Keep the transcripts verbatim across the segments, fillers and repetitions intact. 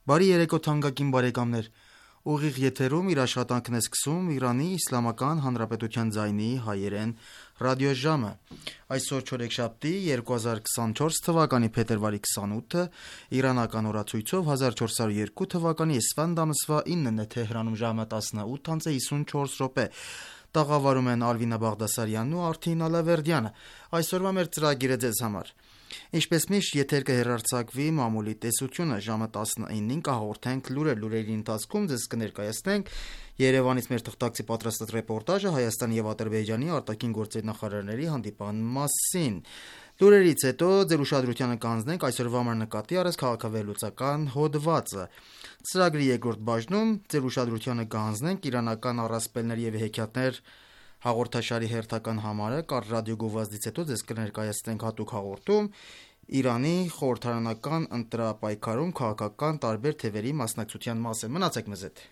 Բարի երեկո թանկագին բարեկամներ, ուղիղ եթերում իր աշխատանքն է սկսում Իրանի Իսլամական Հանրապետության ձայնի հայերեն ռադիոժամը։ Այսօր չորեքշաբթի երկու հազար քսանչորս թվականի փետրվարի քսանութը, իրանական օրացույցով հազար չորս հարյուր երկու թվականի էսֆանդ ամսվա իննն է, Թեհրանում ժամը տասնութ անց է հիսունչորս րոպե։ Տաղավարում են Ալվինա Բաղդասարյանն ու Արթին Ալավերդյանը։ Այսօրվա մեր ծրագիրը ձեզ համար: Ինչպես միշտ եթեր կհեռարձակվի մամուլի տեսությունը, ժամը տասնինին կհաղորդենք լուրեր, լուրերի ընթացքում ձեզ կներկայացնենք Երևանից մեր թղթակցի պատրաստած ռեպորտաժը Հայաստանի և Ադրբեջանի արտաքին գործերի նախարարների հանդիպման մասին։ Լուրերից հետո ձեր ուշադրությանը կհանձնենք այսօրվա համար նկատի առած քաղաքավեհլուծական հոդվածը։ Ծրագրի երկրորդ բաժնում ձեր ուշադրությանը կհանձնենք իրանական առասպելներ և հեքիաթներ հաղորդաշարի հերթական համարը, կար ռադիոգովազդից հետո ձեզ կներկայացնենք հատուկ հաղորդում Իրանի խորհրդարանական ընտրապայքարում քաղաքական տարբեր թևերի մասնակցության մասին։ Մնացեք մեզ հետ։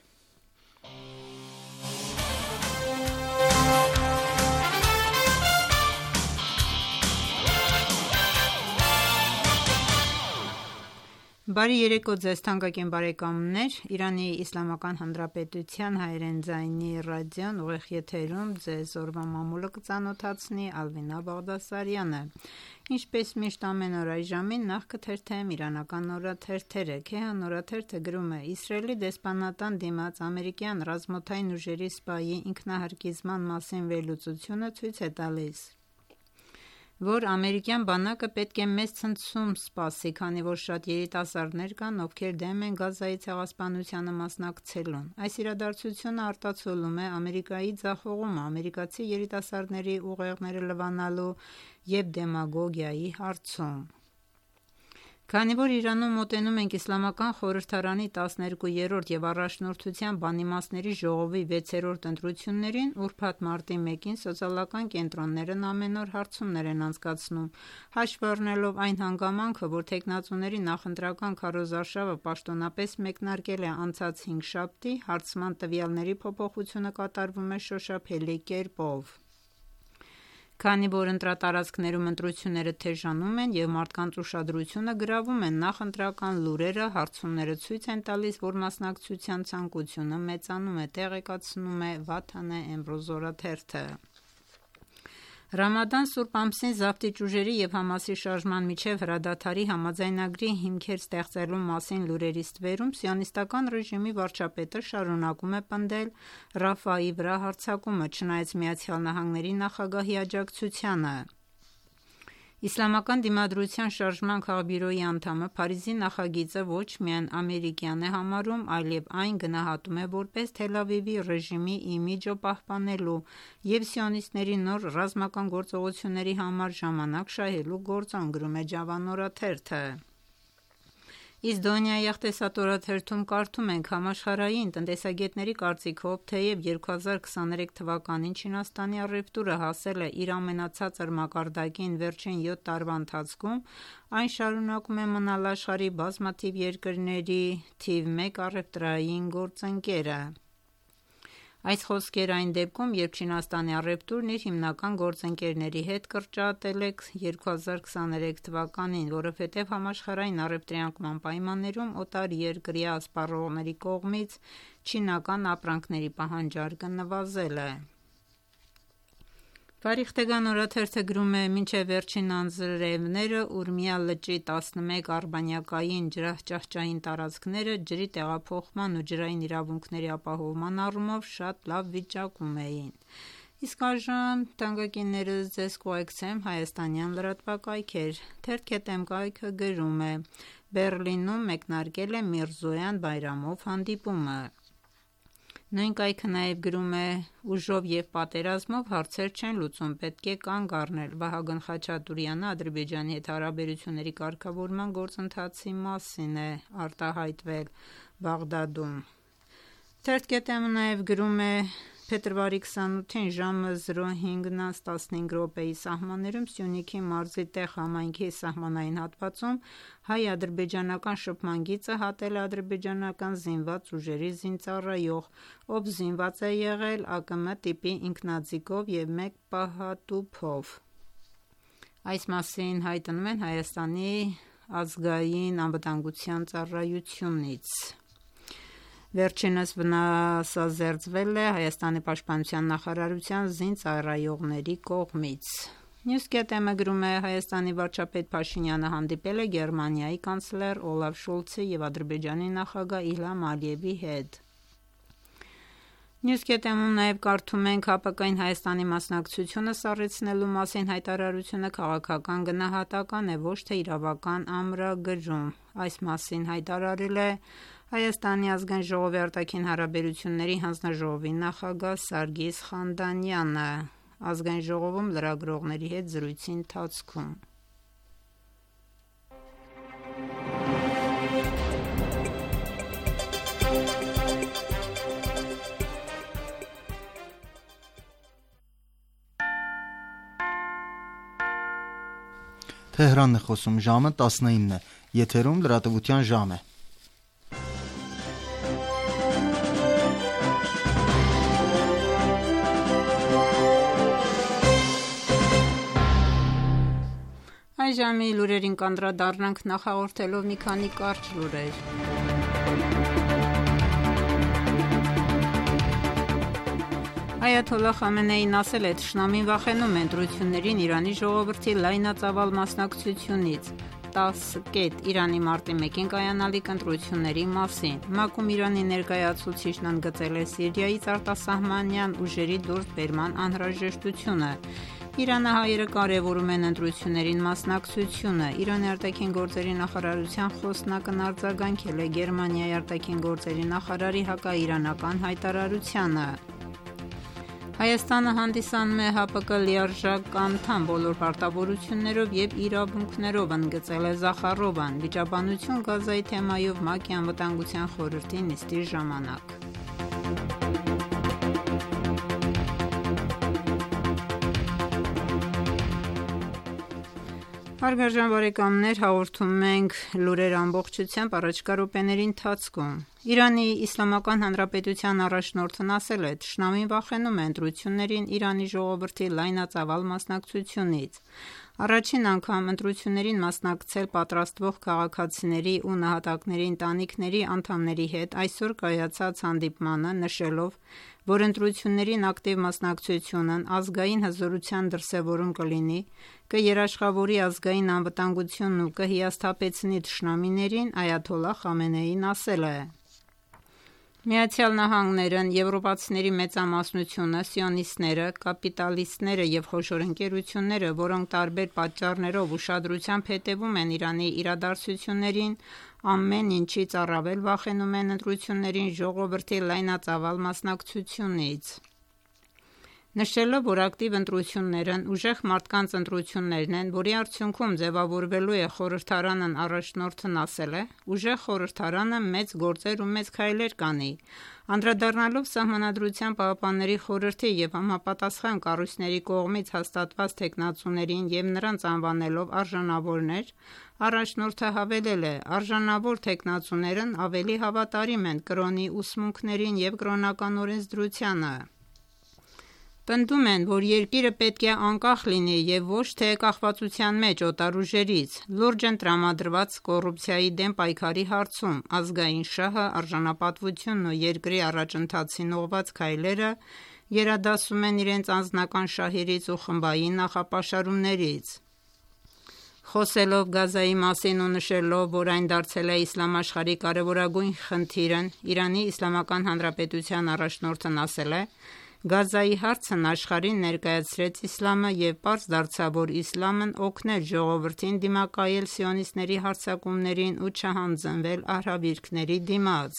Բարի երեկո ձեզ թանկագին բարեկամներ, Իրանի Իսլամական Հանրապետության հայերեն ձայնի ռադիոն ուղիղ եթերում ձեզ օրվա մամուլը կծանոթացնի Ալվինա Բաղդասարյանը։ Ինչպես միշտ ամեն օր այս ժամին նախ կթերթեմ իրանական օրաթերթերը։ Քեհան օրաթերթը գրում է. Իսրայելի դեսպանատան դիմաց ամերիկյան ռազմօդային ուժերի սպայի ինքնահարկիզման մասին վերլուծությունը ցույց է տալիս, որ ամերիկյան բանակը պետք է մեծ ցնցում սպասի, քանի որ շատ երիտասարդներ կան, ովքեր դեմ են Գազայի ցեղասպանությանը մասնակցելուն։ Այս իրադարձությունը արտացոլում է Ամերիկայի ձախողումը ամերիկացի երիտասարդների ուղեղները լվանալու և դեմագոգիայի հարցում։ Քանի որ Իրանում մոտենում ենք Իսլամական խորհրդարանի տասներկուերորդ և Առաջնորդության բանիմացների ժողովի վեցերորդ ընտրություններին, ուրբաթ մարտի մեկին սոցիալական կենտրոններն ամեն օր հարցումներ են անցկացնում, հաշվի առնելով այն հանգամանքը, որ թեկնածուների նախընտրական քարոզարշավը պաշտոնապես մեկնարկել է անցած հինգշաբթի, հարցման տվյալների փոփոխությունը կատարվում է շոշափելի կերպով։ Քանի որ ընտրատարածքներում ընտրությունները թեժանում են և մարդկանց ուշադրությունը գրավում են նախընտրական լուրերը, հարցումները ցույց են տալիս, որ մասնակցության ցանկությունը մեծանում է, տեղեկացնում է Վաթանե Էմրոզ օրաթերթը։ Ռամադան սուրբ ամսին զավթիչ ուժերի և Համասի շարժման միջև հրադադարի համաձայնագրի հիմքեր ստեղծելու մասին լուրերի ստվերում սիոնիստական ռեժիմի վարչապետը շարունակում է պնդել Ռաֆայի վրա հարձակումը, չնայած Միացյալ Նահանգների նախագահի աջակցությանը։ Իսլամական դիմադրության շարժման քաղբյուրոյի անդամը Փարիզի նախագիծը ոչ միայն ամերիկյան է համարում, այլև այն գնահատում է որպես Թել Ավիվի ռեժիմի իմիջը պահպանելու և սիոնիստների նոր ռազմական գործողությունների համար ժամանակ շահելու գործոն, գրում է Ջավան օրաթերթը։ Իսկ Դոնիայի աղտեսաթերթում կարդում ենք. համաշխարհային տնտեսագետների կարծիքով, թեև երկու հազար քսաներեք թվականին Չինաստանի առևտուրը հասել է իր ամենացածր մակարդակին վերջին յոթ տարվա ընթացքում, այն շարունակում է մնալ աշխարհի բազմաթիվ երկրների թիվ մեկ առևտրային գործընկերը։ Այս խոսքերը այն դեպքում, երբ Չինաստանի առևտուրն իր հիմնական գործընկերների հետ կրճատել է երկու հազար քսաներեք թվականին, որովհետև համաշխարհային առևտրի անկման պայմաններում օտարերկրյա սպառողների կողմից չինական ապրանքների պահանջարկը նվազել է։ Ֆարիղտեգան օրաթերթը գրում է. մինչև վերջին անձրևները Ուրմիա լճի տասնմեկ արբանյակային ջրահճահճային տարածքները ջրի տեղափոխման ու ջրային իրավունքների ապահովման առումով շատ լավ վիճակում էին։ Իսկ այժմ թանկագիններս ձեզ կուղեկցեմ հայաստանյան լրատվակայքեր։ Թերթ.կայքը գրում է. Բեռլինում մեկնարկել է Միրզոյան Բայրամով հանդիպումը։ Նույն կայքը նաև գրում է. ուժով և պատերազմով հարցեր չեն լուծում, պետք է կանգ առնել։ Վահագն Խաչատուրյանը Ադրբեջանի հետ հարաբերությունների կարգավորման գործընթացի մասին է արտահայտվել Բաղդադում։ Թերթ.մ նաև գրում է. փետրվարի քսանութին ժամը զրո հինգ տասնհինգ րոպեի սահմաններում Սյունիքի մարզի Տեղ համայնքի սահմանային հատվածում հայ-ադրբեջանական շփման գիծը հատել է ադրբեջանական զինված ուժերի զինծառայող, ով զինված է եղել ԱԿՄ տիպի ինքնաձիգով և մեկ պահատուփով։ Այս մասին հայտնում են Հայաստանի ազգային անվտանգության ծառայությունից։ Վերջինս վնասազերծվել է Հայաստանի պաշտպանության նախարարության զինծառայողների կողմից։ Նյուզկետեմը գրում է Հայաստանի վարչապետ Փաշինյանը հանդիպել է Գերմանիայի կանցլեր Օլաֆ Շոլցի և Ադրբեջանի նախագահ Իլհամ Ալիևի հետ։ Նյուզկետեմում նաև կարդում ենք ՀԱՊԿ-ին Հայաստանի մասնակցությունը սառեցնելու մասին հայտարարությունը քաղաքական գնահատական է, ոչ թե իրավական ամրագրում։ Այս մասին հայտարարել է Հայաստանի ազգային ժողովի արտաքին հարաբերությունների հանձնաժողովի նախագահ Սարգիս Խանդանյանը ազգային ժողովում լրագրողների հետ զրույցի ընթացքում։ Թեհրանն է խոսում, ժամը տասնինն է, եթերում լրատվության ժամ է։ Այս ժամի լուրերին կանդրադառնանք նախաղորդելով մի քանի կարճ լուրեր։ Այաթոլլահ Խամենեին ասել է, թշնամին վախենում է ընտրություններին Իրանի ժողովրդի լայնածավալ մասնակցությունից։ տասը կետ Իրանի մարտի մեկին կայանալիք ընտրությունների մասին։ ՄԱԿ-ում Իրանի ներկայացուցիչն ընդգծել է Սիրիայից արտասահմանյան ուժերի դուրսբերման անհրաժեշտությունը։ Իրանահայերը կարևորում են ընտրություններին մասնակցությունը։ Իրանի արտաքին գործերի նախարարության խոսնակն արձագանքել է Գերմանիայի արտաքին գործերի նախարարի հակաիրանական հայտարարությանը։ Հայաստանը հանդիսանում է ՀԱՊԿ լիարժեք անդամ բոլոր պարտավորություններով և իրավունքներով, ընդգծել է Զախարովան։ Վիճաբանություն Գազայի թեմայով ՄԱԿ-ի անվտանգության խորհրդի նիստի ժամանակ։ Հարգարժան բարեկամներ, հաղորդում ենք լուրեր ամբողջությամբ առաջիկա րոպեների ընթացքում։ Իրանի Իսլամական Հանրապետության առաջնորդն ասել է, թշնամին վախենում է ընտրություններին Իրանի ժողովրդի լայնածավալ մասնակցությունից։ Առաջին անգամ ընտրություններին մասնակցել պատրաստվող քաղաքացիների ու նահատակների ընտանիքների անդամների հետ այսօր կայացած հանդիպմանը նշելով, որ ընտրություններին ակտիվ մասնակցությունն ազգային հզորության դրսևորում կլինի, կերաշխավորի ազգային անվտանգությունն ու կհիասթափեցնի թշնամիներին, Այաթոլլահ Խամենեին ասել է. Միացյալ Նահանգներն, եվրոպացիների մեծամասնությունը, սիոնիստները, կապիտալիստները և խոշոր ընկերությունները, որոնք տարբեր պատճառներով ուշադրությամբ հետևում են Իրանի իրադարձություններին, ամեն ինչից առավել վախենում են ընտրություններին ժողովրդի լայնածավալ մասնակցությունից։ Նշելով, որ ակտիվ ընտրություններն ուժեղ մարդկանց ընտրություններն են, որի արդյունքում ձևավորվելու է խորհրդարանն առաջնորդն ասել է, ուժեղ խորհրդարանը մեծ գործեր ու մեծ քայլեր կանի։ Անդրադառնալով Սահմանադրության պահապանների խորհրդի և համապատասխան կառույցների կողմից հաստատված թեկնածուներին և նրանց անվանելով արժանավորներ, առաջնորդը հավելել է. «Արժանավոր թեկնածուներն ավելի հավատարիմ են կրոնի ուսմունքներին և կրոնական օրենսդրությանը։ Պնդում են, որ երկիրը պետք է անկախ լինի և ոչ թե կախվածության մեջ օտար ուժերից։ Լուրջ են տրամադրված կոռուպցիայի դեմ պայքարի հարցում, ազգային շահը, արժանապատվությունն ու երկրի առաջընթացին ուղղված քայլերը գերադասում են իրենց անձնական շահերից ու խմբային նախապաշարումներից»։ Խոսելով Գազայի մասին ու նշելով, որ այն դարձել է իսլամ աշխարհի կարևորագույն խնդիրն, Իրանի Իսլամական Հանրապետության առաջնորդն ասել է. «Գազայի հարցն աշխարհին ներկայացրեց իսլամը և պարզ դարձավ, որ իսլամն օգնել ժողովրդին դիմակայել սիոնիստների հարձակումներին ու չհանձնվել արհավիրքների դիմաց»։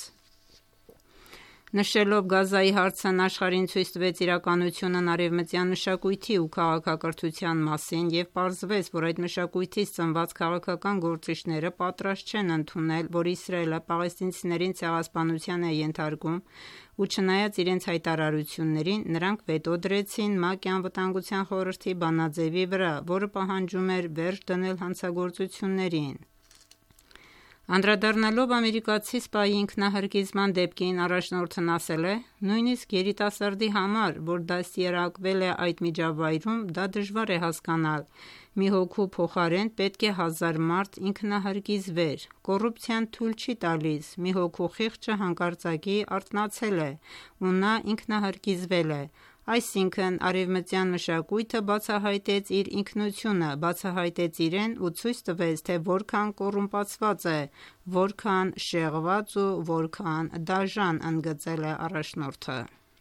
Նշելով Գազայի հարցն աշխարհին ցույց տվեց իրականությունն արևմտյան մշակույթի ու քաղաքակրթության մասին և պարզվեց, որ այդ մշակույթից ծնված քաղաքական գործիչները պատրաստ չեն ընդունել, որ Իսրայելը պաղեստինցիներին ցեղասպանության է ենթարկում ու չնայած իրենց հայտարարություններին, նրանք վետո դրեցին ՄԱԿ-ի Անվտանգության խորհրդի բանաձևի վրա, որը պահանջում էր վերջ դնել հանցագործություններին։ Անդրադառնալով ամերիկացի սպայի ինքնահրկիզման դեպքին, առաջնորդն ասել է. «Նույնիսկ երիտասարդի համար, որ դաստիարակվել է այդ միջավայրում, դա դժվար է հասկանալ Մի հոգու փոխարեն պետք է հազար մարդ ինքնահրկիզվեր։ Կոռուպցիան թույլ չի տալիս։ Մի հոգու խիղճը հանկարծակի արթնացել է, ու նա ինքնահրկիզվել է։ Այսինքն արևմտյան մշակույթը բացահայտեց իր ինքնությունը, բացահայտեց իրեն ու ցույց տվեց, թե որքան կոռումպացված է, որքան շեղված ու որքան դաժան, ընդգծել է առաջնորդը։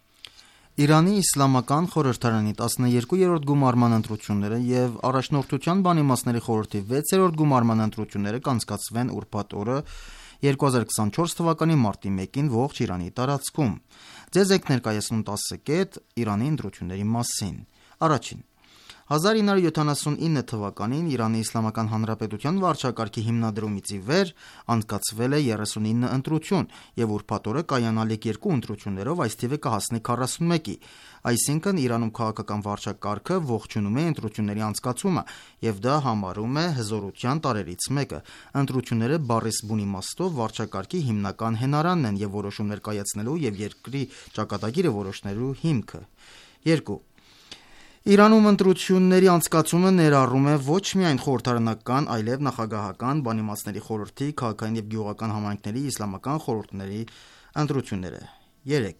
Իրանի Իսլամական խորհրդարանի տասներկուերորդ գումարման ընտրությունները և Առաջնորդության բանիմացների խորհրդի վեցերորդ գումարման ընտրությունները կանցկացվեն ուրբաթ օրը երկու հազար քսանչորս թվականի մարտի մեկին ողջ Իրանի տարածքում։ Ձեզ ենք ներկայացնում տասը կետ Իրանի ընտրությունների մասին։ Առաջին. հազար ինը հարյուր յոթանասունինը թվականին Իրանի Իսլամական Հանրապետության վարչակարգի հիմնադրումից ի վեր անցկացվել է երեսունինը ընտրություն և ուրբաթ օրը կայանալիք երկու ընտրություններով այս թիվը կհասնի քառասունմեկի, այսինքն Իրանում քաղաքական վարչակարգը ողջունում է ընտրությունների անցկացումը և դա համարում է հզորության տարրերից մեկը։ Ընտրությունները բառիս բուն իմաստով վարչակարգի հիմնական հենարանն են և որոշումներ կայացնելու և երկրի ճակատագիրը որոշելու հիմքը։ Երկու. Իրանում ընտրությունների անցկացումը ներառում է ոչ միայն խորհրդարանական, այլև նախագահական, բանիմացների խորհրդի, քաղաքային և գյուղական համայնքների իսլամական խորհուրդների ընտրությունները։ Երեք.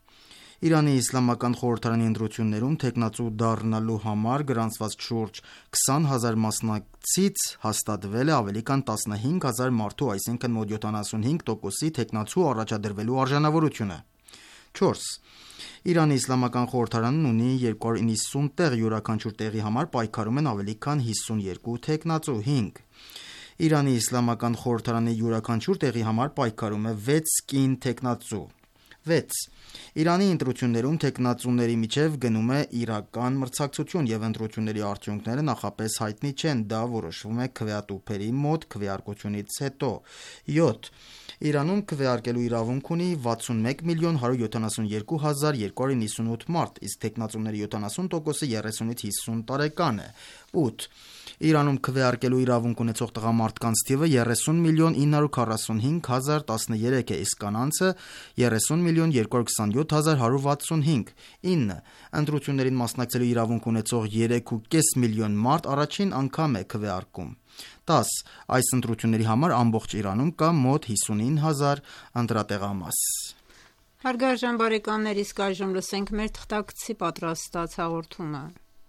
Իրանի Իսլամական խորհրդարանի ընտրություններում թեկնածու դառնալու համար գրանցված շուրջ քսան հազար մասնակցից հաստատվել է ավելի քան տասնհինգ հազար մարդու, այսինքն մոտ յոթանասունհինգ տոկոսի թեկնածու առաջադրվելու արժանավորությունը։ Չորս. Իրանի Իսլամական խորհրդարանն ունի երկու հարյուր իննսուն տեղ, յուրաքանչյուր տեղի համար պայքարում են ավելի քան հիսունյոթ թեկնածու։ Հինգ. Իրանի Իսլամական խորհրդարանի յուրաքանչյուր տեղի համար պայքարում է վեց կին թեկնածու։ վեց. Իրանի ընտրություններում թեկնածուների միջև գնում է իրական մրցակցություն և ընտրությունների արդյունքները նախապես հայտնի չեն, դա որոշվում է քվեատուփերի մոտ քվեարկությունից հետո։ յոթ. Իրանում քվեարկելու իրավունք ունի վաթսունմեկ միլիոն հարյուր յոթանասունյոթ հազար երկու հարյուր նվաթ մարդ, իսկ թեկնածուների յոթանասուն տոկոսը երեսունից հիսուն տարեկան է։ ութ. Իրանում քվեարկելու իրավունք ունեցող տղամարդկանց թիվը երեսուն միլիոն ինը հարյուր քառասունհինգ հազար տասներեք է, իսկ կանանցը երեսուն միլիոն երկու հարյուր քսանյոթ հազար հարյուր վաթսունհինգ։ ինը. Ընտրություններին մասնակցելու իրավունք ունեցող երեք ու կես միլիոն մարդ առաջին անգամ է քվեարկում։ դաս. Այս ընտրությունների համար ամբողջ Իրանում կա մոտ հիսունինը հազար ընտրատեղամաս։ Հարգարժան բարեկամներ, իսկ այժմ լսենք մեր թղթակցի պատրաստած հաղորդումը։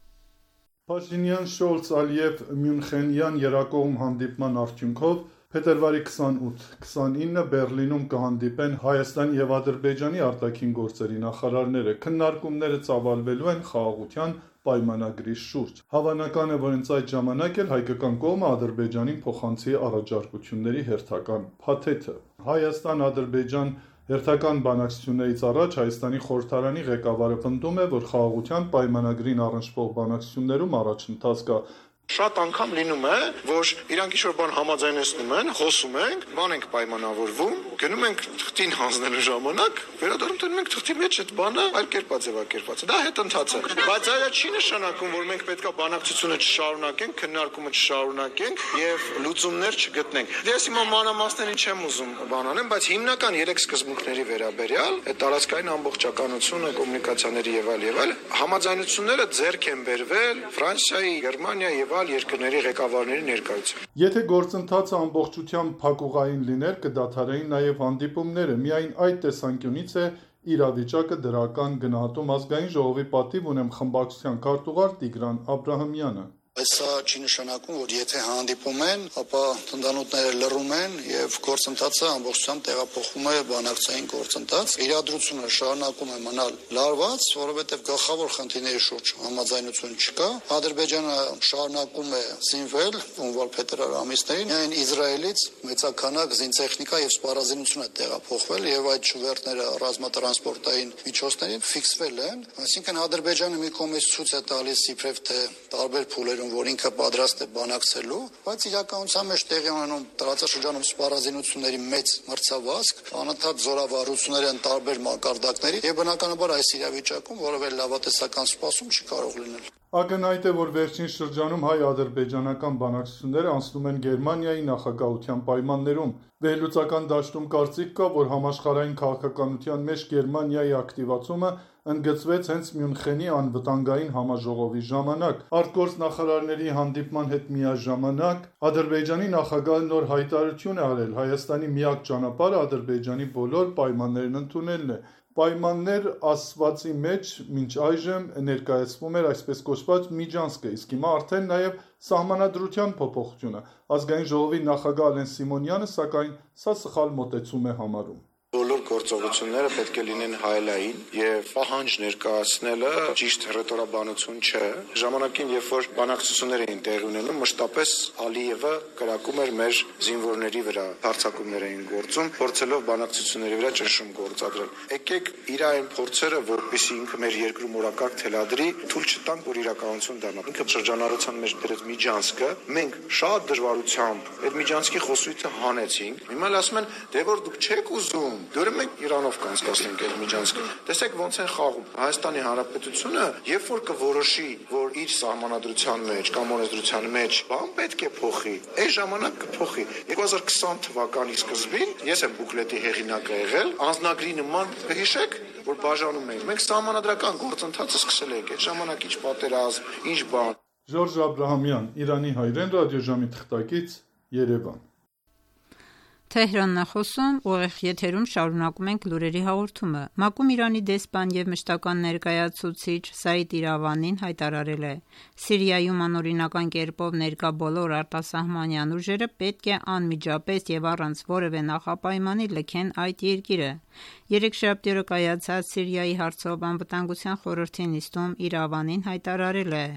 Փաշինյան-Շոլց-Ալիև Մյունխենյան երակողմ հանդիպման արդյունքով փետրվարի քսանութ քսանինը Բեռլինում կհանդիպեն Հայաստանի և Ադրբեջանի արտաքին գործերի նախարարները։ Քննարկումները ծավալվելու են խաղաղության պայմանագրի շուրջ։ Հավանական է, որ հենց այդ ժամանակ էլ հայկական կողմը Ադրբեջանին փոխանցի առաջարկությունների հերթական փաթեթը։ Հայաստան-Ադրբեջան հերթական բանակցություններից առաջ Հայաստանի խորհրդարանի ղեկավարը պնդում է, որ խաղաղության պայմանագրին առնչվող բանակցություններում առաջընթաց կա։ Շատ անգամ լինում է, որ իրանք ինչ-որ բան համաձայնեցնում են, խոսում ենք, բան ենք պայմանավորվում, գնում ենք թղթին հանձնելու ժամանակ, վերադառնում դնում ենք թղթի մեջ այդ բանը այլ կերպա ձևակերպված է։ Դա հետընթաց է։ Բայց դա չի նշանակում, որ մենք պետք է բանակցությունը չշարունակենք, քննարկումը չշարունակենք եւ լուծումներ չգտնենք։ Ես հիմա մանրամասներին չեմ ուզում բան անեմ, բայց հիմնական երեք սկզբունքների վերաբերյալ այդ տարածքային ամբողջականությունը, կոմունիկացիաների եւ այլ եւ այլ համաձայնությունները ձեռք են բերվել Ֆրանսիայի, Գերմանիայի եւ այլ երկրների ղեկավարների ներկայությամբ։ Եթե գործընթացը ամբողջությամբ փակուղային լիներ, կդադարեին նաև հանդիպումները։ Միայն այդ տեսանկյունից է իրավիճակը դրական գնահատում ազգային ժողովի պատիվ ունեմ խմբակցության քարտուղար Տիգրան Աբրահամյանը։ Այս սա չի նշանակում, որ եթե հանդիպում են, ապա թնդանոթները լռում են եւ գործընթացը ամբողջությամբ տեղափոխվում է բանակցային գործընթաց։ Իրադրությունը շարունակում է մնալ լարված, որովհետեւ գլխավոր խնդիրների շուրջ համաձայնություն չկա։ Ադրբեջանը շարունակում է զինվել հունվար փետրվար ամիսներին։ Միայն Իսրայելից մեծականակ զինտեխնիկա եւ սպառազինություն է տեղափոխվել եւ այդ շուվերտները ռազմատրանսպորտային միջոցներին ֆիքսվել են։ Այսինքն Ադրբեջանը մի կողմից ցույց է տալիս իբրև թե տարբեր փուլեր որ ինքը պատրաստ է բանակցելու, բայց իրականության մեջ տեղի ունենում տարածաշրջանում սպառազինությունների մեծ մրցավազք, անընդհատ զորավարություններ են տարբեր մակարդակների եւ բնականաբար այս իրավիճակում որևէ լավատեսական սպասում չի կարող լինել։ Ակնհայտ է, որ վերջին շրջանում հայ-ադրբեջանական բանակցությունները անցնում են Գերմանիայի նախագահության պայմաններում։ Վերլուծական դաշտում կարծիք կա, որ համաշխարհային քաղաքականության մեջ Գերմանիայի ակտիվացումը ընդգծվեց հենց Մյունխենի անվտանգային համաժողովի ժամանակ։ Արտգործ նախարարների հանդիպման հետ միաժամանակ Ադրբեջանի նախագահը նոր հայտարարություն է արել. Հայաստանի միակ ճանապարհը Ադրբեջանի բոլոր պայմաններն ընդունելն է։ Պայմաններ ասվածի մեջ մինչ այժմ ներկայացվում էր այսպես կոչված միջանցքը, իսկ հիմա արդեն նաև սահմանադրության փոփոխությունը։ Ազգային ժողովի նախագահ Ալեն Սիմոնյանը սակայն սա սխալ մոտեցում է համարում։ Բոլոր գործողությունները պետք է լինեն հայելային եւ պահանջ ներկայացնելը ճիշտ ռետորաբանություն չէ։ Ժամանակին, երբ որ բանակցություններ էին տեղի ունենում, մշտապես Ալիևը կրակում էր մեր զինվորների վրա, հարձակումներ էին գործում, փորձելով բանակցությունների վրա ճնշում գործադրել։ Եկեք իր այն փորձերը, որպեսզի ինքը մեր երկրում օրակարգ թելադրի, թույլ չտանք, որ իրականություն դառնա։ Ինքը շրջանառության մեջ դրեց միջանցքը, մենք շատ դժվարությամբ այդ միջանցքի խոսույթը հանեցինք։ Հիմա ասում են, դե որ դուք չեք ուզում, դուրը մենք Իրանով կանցկացնենք այդ միջանցքը։ Տեսեք ոնց են խաղում։ Հայաստանի Հանրապետությունը, երբ որ կորոշի, որ իր սահմանադրության մեջ կամ օրենսդրության մեջ բան պետք է փոխի, այս ժամանակ կփոխի։ երկու հազար քսան թվականի սկզբին ես եմ բուկլետի հեղինակը եղել, անձնագրի նման կհիշեք, որ բաժանում ենք։ Մենք սահմանադրական գործընթացը սկսել ենք այդ ժամանակ ինչ պատերազմ, ինչ բան։ Ժորժ Աբրահամյան, Իրանի հայրեն ռադիոժամի թղթակից, Երևան։ Թեհրանն է խոսում, ուղիղ եթերում շարունակում ենք լուրերի հաղորդումը։ ՄԱԿ-ում Իրանի դեսպան եւ մշտական ներկայացուցիչ Սաիդ Իրավանին հայտարարել է. Սիրիայում անօրինական կերպով ներկա բոլոր արտասահմանյան ուժերը պետք է անմիջապես եւ առանց որևէ նախապայմանի լքեն այդ երկիրը։ Երեքշաբթի օրը կայացած Սիրիայի հարցով անվտանգության խորհրդի նիստում Իրավանին հայտարարել է.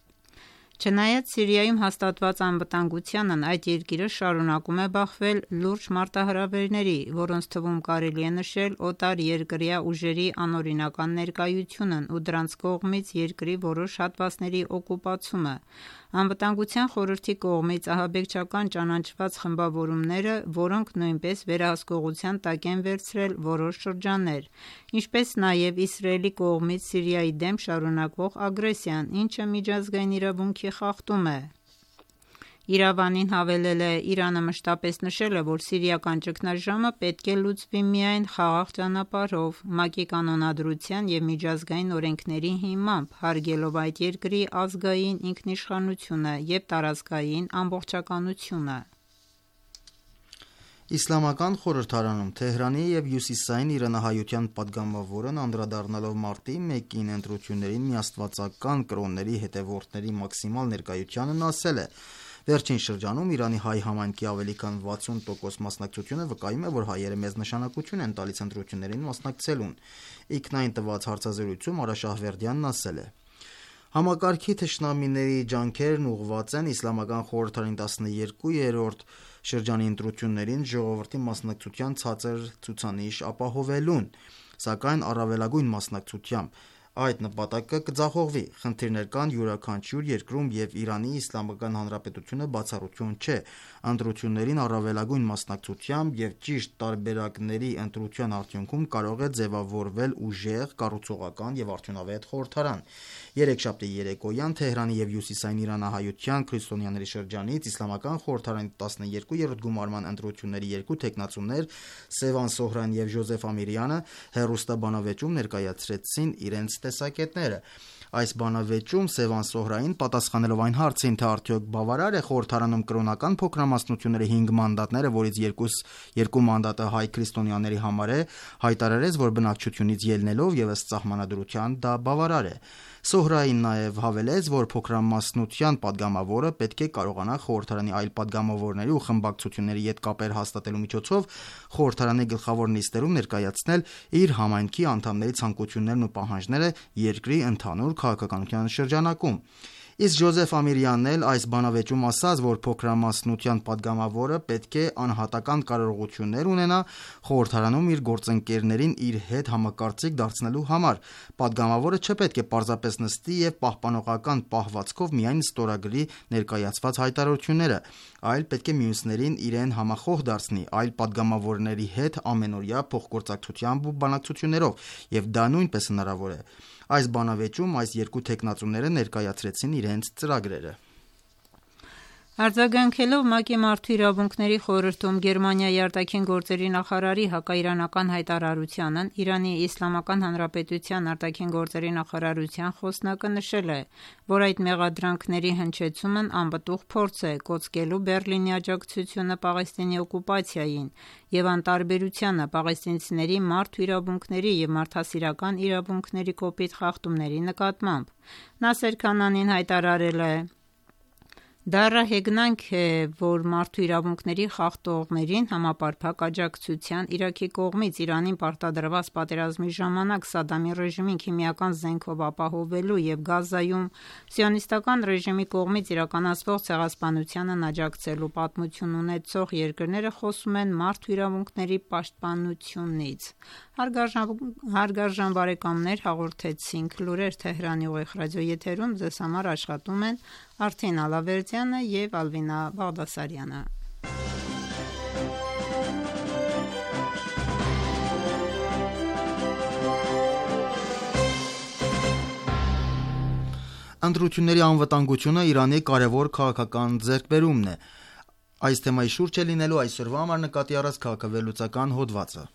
Չնայած Սիրիայում հաստատված անվտանգությանն այդ երկիրը շարունակում է բախվել լուրջ մարտահրավերների, որոնց թվում կարելի է նշել օտար երկրյա ուժերի անօրինական ներկայությունն ու դրանց կողմից երկրի որոշ հատվածների օկուպացումը։ Անվտանգության խորհրդի կողմից ահաբեկչական ճանաչված խմբավորումները, որոնք նույնպես վերահսկողության տակ են վերցրել որոշ շրջաններ, ինչպես նաև Իսրայելի կողմից Սիրիայի դեմ շարունակվող ագրեսիան, ինչը միջազգային իրավունքի խախտում է։ Իրավանին հավելել է. Իրանը մշտապես նշել է, որ սիրիական ճգնաժամը պետք է լուծվի միայն խաղաղ ճանապարհով, ՄԱԿ-ի կանոնադրության և միջազգային օրենքների հիմամբ, հարգելով այդ երկրի ազգային ինքնիշխանությունը և տարածքային ամբողջականությունը։ Իսլամական խորհրդարանում Թեհրանի և հյուսիսային իրանահայության պատգամավորն անդրադառնալով մարտի մեկին ընտրություններին միաստվածական կրոնների հետևորդների մաքսիմալ ներկայությանն ասել է. Վերջին շրջանում Իրանի հայ համայնքի ավելի քան վաթսուն տոկոս մասնակցությունը վկայում է, որ հայերը մեծ նշանակություն են տալիս ընտրություններին մասնակցելուն։ Ինքնայն տված հարցազրույցում Արա Շահվերդյանն ասել է. Համակարգի թշնամիների ջանքերն ուղղված են իսլամական խորհրդարանի տասնյոթերորդ շրջանի ընտրություններին ժողովրդի մասնակցության ցածր ցուցանիշ ապահովելուն, սակայն առավելագույն մասնակցությամբ այդ նպատակը կձախողվի։ Խնդիրներ կան յուրաքանչյուր երկրում և Իրանի Իսլամական Հանրապետությունը բացառություն չէ։ Ընտրություններին առավելագույն մասնակցությամբ և ճիշտ տարբերակների ընտրության արդյունքում կարող է ձևավորվել ուժեղ, կառուցողական և արդյունավետ խորհրդարան։ Երեքշաբթի երեկոյան Թեհրանի և հյուսիսային իրանահայության քրիստոնյաների շրջանից Իսլամական խորհրդարանի տասնյոթերորդ գումարման ընտրությունների երկու թեկնածուներ Սևան Սոհրան և Ժոզեֆ Ամիրյանը հեռուստաբանավեճում ներկայացրեցին իրենց տեսակետները։ Այս բանավեճում Սևան Սոհրային պատասխանելով այն հարցին, թե արդյոք բավարար է խորհրդարանում կրոնական փոքրամասնությունների հինգ մանդատները, որից երկու մանդատը հայ քրիստոնյաների համար է, հայտարարեց, որ բնակչությունից ելնելով և ըստ սահմանադրության դա բավարար է։ Սոհրային նաև հավելեց, որ փոքրամասնության պատգամավորը պետք է կարողանա խորհրդարանի այլ պատգամավորների ու խմբակցությունների հետ կապեր հաստատելու միջոցով խորհրդարանի գլխավոր նիստերում ներկայացնել իր համայնքի անդամների ցանկություններն ու պահանջները երկրի ընդհանուր քաղաքականության շրջանակում։ Իսկ Ժոզեֆ Ամիրյանն էլ այս բանավեճում ասաց, որ փոքրամասնության պատգամավորը պետք է անհատական կարողություններ ունենա խորհրդարանում իր գործընկերներին իր հետ համակարծիք դարձնելու համար։ Պատգամավորը չպետք է պարզապես նստի և պահպանողական պահվածքով միայն ստորագրի ներկայացված հայտարարությունները, այլ պետք է մյուսներին իրեն համախոհ դարձնի այլ պատգամավորների հետ ամենօրյա փոխգործակցությամբ ու բանակցություններով, և դա նույնպես հնարավոր է։ Այս բանավեճում այս երկու թեկնածուները ներկայացրեցին իրենց ծրագրերը։ Արձագանքելով ՄԱԿ-ի Մարդու իրավունքների խորհրդում Գերմանիայի արտաքին գործերի նախարարի հակաիրանական հայտարարությանն Իրանի Իսլամական Հանրապետության արտաքին գործերի նախարարության խոսնակը նշել է, որ այդ մեղադրանքների հնչեցումն անպտուղ փորձ է կոծկելու Բեռլինի աջակցությունը Պաղեստինի օկուպացիային և անտարբերությանը պաղեստինցիների մարդու իրավունքների և մարդասիրական իրավունքների կոպիտ խախտումների նկատմամբ։ Նասեր Քանանին հայտարարել է. «Դառը հեգնանք է, որ մարդու իրավունքների խախտողներին համապարփակ աջակցության Իրաքի կողմից Իրանին պարտադրված պատերազմի ժամանակ Սադամի ռեժիմին քիմիական զենքով ապահովելու և Գազայում սիոնիստական ռեժիմի կողմից իրականացվող ցեղասպանությանն աջակցելու պատմություն ունեցող երկրները խոսում են մարդու իրավունքների պաշտպանությունից»։ Հարգարժան բարեկամներ, հաղորդեցինք լուրեր Թեհրանի ուղիղ ռադիոեթերում, ձեզ համար աշխատում են Արթին Ալավերդյանը և Ալվինա Բաղդասարյանը։ Ընտրությունների անվտանգությունը Իրանի կարևոր քաղաքական ձեռքբերումն է։ Այս թեմայի շուրջ է լինելու այսօրվա համար նկատի առած քաղաքավեհլուծական հոդվածը։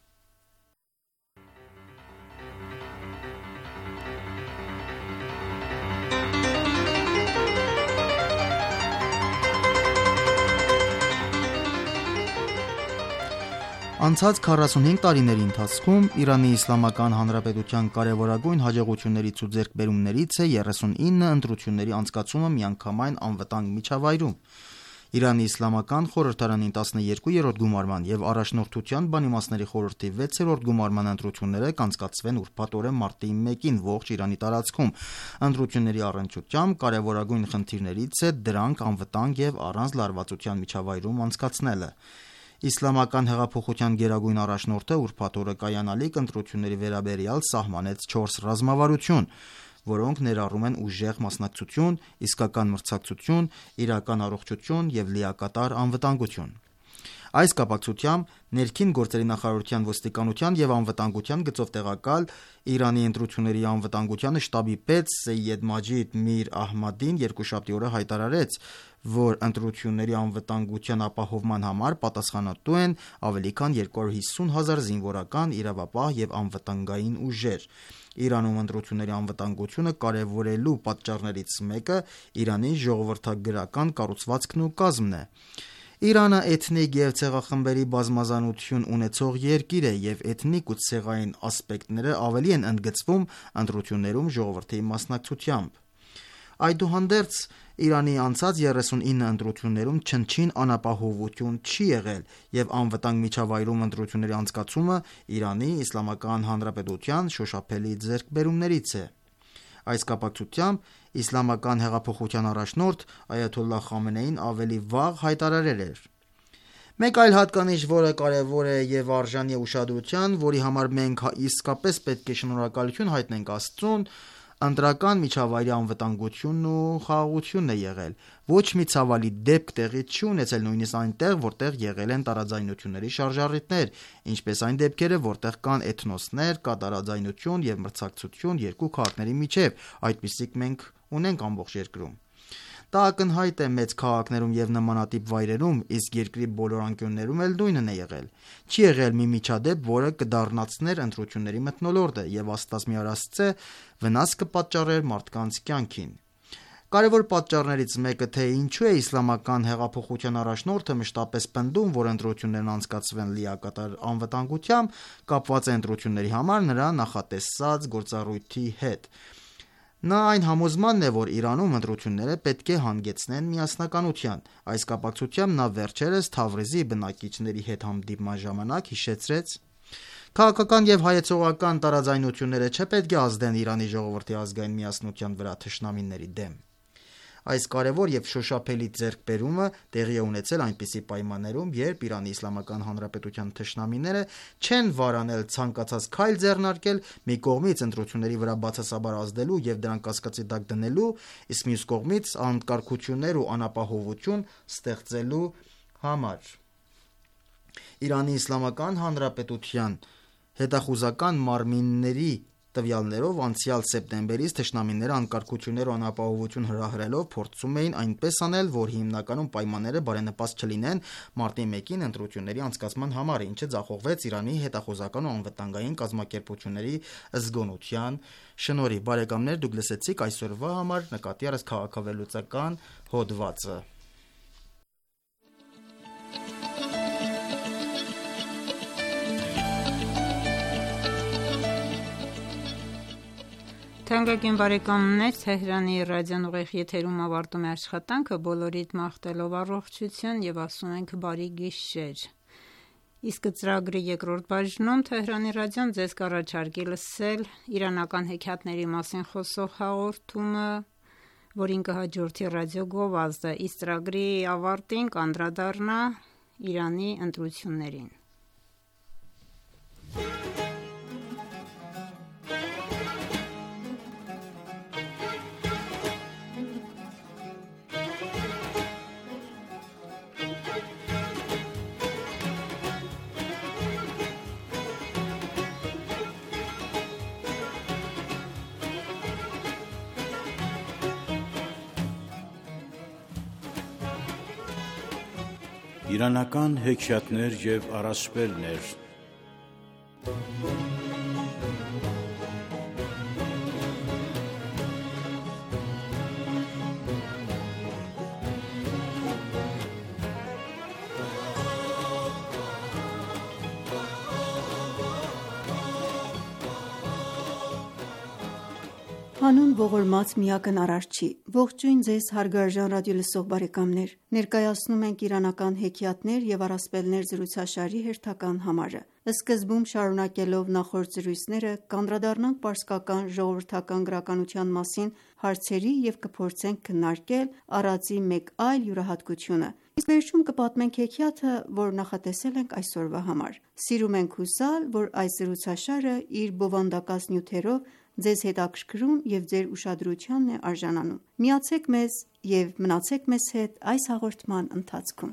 Անցած քառասունհինգ տարիների ընթացքում Իրանի Իսլամական Հանրապետության կարևորագույն հաջողություններից ու ձեռքբերումներից է երեսունինը ընտրությունների անցկացումը միանգամայն անվտանգ միջավայրում։ Իրանի Իսլամական խորհրդարանի տասնյոթերորդ գումարման և Առաջնորդության բանիմացների խորհրդի վեցերորդ գումարման ընտրությունները կանցկացվեն ուրբաթ օրը մարտի մեկին ողջ Իրանի տարածքում։ Ընտրությունների առնչությամբ կարևորագույն խնդիրներից է դրանք անվտանգ և առանց լարվածության միջավայրում անցկացնելը։ Իսլամական հեղափոխության գերագույն առաջնորդը ուրբաթ օրը կայանալիք ընտրությունների վերաբերյալ սահմանեց չորս ռազմավարություն, որոնք ներառում են ուժեղ մասնակցություն, իսկական մրցակցություն, իրական առողջություն և լիակատար անվտանգություն։ Այս կապակցությամբ Ներքին գործերի նախարարության ոստիկանության և անվտանգության գծով տեղակալ Իրանի ընտրությունների անվտանգության շտաբի պետ Սեյեդ Մաջիդ Միր Ահմադին երկուշաբթի օրը հայտարարեց, որ ընտրությունների անվտանգության ապահովման համար պատասխանատու են ավելի քան երկու հարյուր հիսուն հազար զինվորական, իրավապահ և անվտանգային ուժեր։ Իրանում ընտրությունների անվտանգությունը կարևորելու պատճառներից մեկը Իրանի ժողովրդագրական կառուցվածքն ու կազմն է։ Իրանը էթնիկ և ցեղախմբերի բազմազանություն ունեցող երկիր է, և էթնիկ ու ցեղային ասպեկտները ավելի են ընդգծվում ընտրություններում ժողովրդի մասնակցությամբ։ Այդուհանդերձ, Իրանի անցած երեսունինը ընտրություններում չնչին անապահովություն չի եղել, և անվտանգ միջավայրում ընտրությունների անցկացումը Իրանի Իսլամական Հանրապետության շոշափելի ձեռքբերումներից է։ Այս կապակցությամբ Իսլամական հեղափոխության առաջնորդ Այաթոլլահ Խամենեին ավելի վաղ հայտարարել էր. «Մեկ այլ հատկանիշ, որը կարևոր է և արժանի է ուշադրության, որի համար մենք իսկապես պետք է շնորհակալություն հայտնենք Աստծուն, ընտրական միջավայրի անվտանգությունն ու խաղաղությունն է եղել։ Ոչ մի ցավալի դեպք տեղի չի ունեցել նույնիսկ այնտեղ, որտեղ եղել են տարաձայնությունների շարժառիթներ, ինչպես այն դեպքերը, որտեղ կան էթնոսներ, կա տարաձայնություն և մրցակցություն երկու քաղաքների միջև, այդպիսիք մենք ունենք ամբողջ երկրում։ Դա ակնհայտ է մեծ քաղաքներում և նմանատիպ վայրերում, իսկ երկրի բոլոր անկյուններում էլ նույնն է եղել։ Չի եղել մի միջադեպ, որը կդառնացներ ընտրությունների մթնոլորտը և Աստվածմիար Աստծե վնաս կպատճառեր մարդկանց կյանքին»։ Կարևոր պատճառներից մեկը, թե ինչու է Իսլամական հեղափոխության առաջնորդը մշտապես պնդում, որ ընտրություններն անցկացվեն լիակատար անվտանգությամբ, կապված է ընտրությունների համար նրա նախատեսած գործառույթի հետ։ Նա այն համոզմանն է, որ Իրանում ընտրությունները պետք է հանգեցնեն միասնականության։ Այս կապակցությամբ նա վերջերս Թավրիզի բնակիչների հետ հանդիպման ժամանակ հիշեցրեց. «Քաղաքական և հայեցողական տարաձայնությունները չպետք է ազդեն Իրանի ժողովրդի ազգային միասնության վրա թշնամիների դեմ»։ Այս կարևոր և շոշափելի ձեռքբերումը տեղի է ունեցել այնպիսի պայմաններում, երբ Իրանի Իսլամական Հանրապետության թշնամիները չեն վարանել ցանկացած քայլ ձեռնարկել մի կողմից ընտրությունների վրա բացասաբար ազդելու և դրանք կասկածի տակ դնելու, իսկ մյուս կողմից անկարգություններ ու անապահովություն ստեղծելու համար։ Իրանի Իսլամական Հանրապետության հետախուզական մարմինների Տվյալներով անցյալ սեպտեմբերից թշնամիները անկարգություններ ու անապահովություն հրահրելով փորձում էին այնպես անել, որ հիմնականում պայմանները բարենպաստ չլինեն մարտի մեկին ընտրությունների անցկացման համար, ինչը ձախողվեց Իրանի հետախուզական ու անվտանգային կազմակերպությունների զգոնության շնորհիվ։ Բարեկամներ, դուք լսեցիք այսօրվա համար նկատի առած քաղաքավերլուծական հոդվածը։ Թանկագին բարեկամներ, Թեհրանի ռադիոն ուղիղ եթերում ավարտում է աշխատանքը, բոլորիդ մաղթելով առողջություն եւ ասում ենք բարի գիշեր։ Իսկ ծրագրի երկրորդ բաժնում Թեհրանի ռադիոն ձեզ կառաջարկի լսել իրանական հեքիաթների մասին խոսող հաղորդումը, որին կհաջորդի ռադիո գովազդը, իսկ ծրագրի ավարտին կանդրադառնա Իրանի ընտրություններին։ Իրանական հեքիաթներ և առասպելներ։ Հանուն ողորմած միակն Արարչի, ողջույն ձեզ հարգարժան ռադիոլսող բարեկամներ, ներկայացնում ենք իրանական հեքիաթներ և առասպելներ զրուցաշարի հերթական համարը։ Սկզբում շարունակելով նախորդ զրույցները կանդրադառնանք պարսկական ժողովրդական գրականության մասին հարցերի և կփորձենք քննարկել առածի մեկ այլ յուրահատկությունը, իսկ վերջում կպատմենք հեքիաթը, որ նախատեսել ենք այսօրվա համար։ Սիրում ենք հուսալ, որ այս զրուցաշարը իր բովանդակած նյութերով ձեզ հետաքրքրում և ձեր ուշադրությանն է արժանանում։ Միացեք մեզ և մնացեք մեզ հետ այս հաղորդման ընթացքում։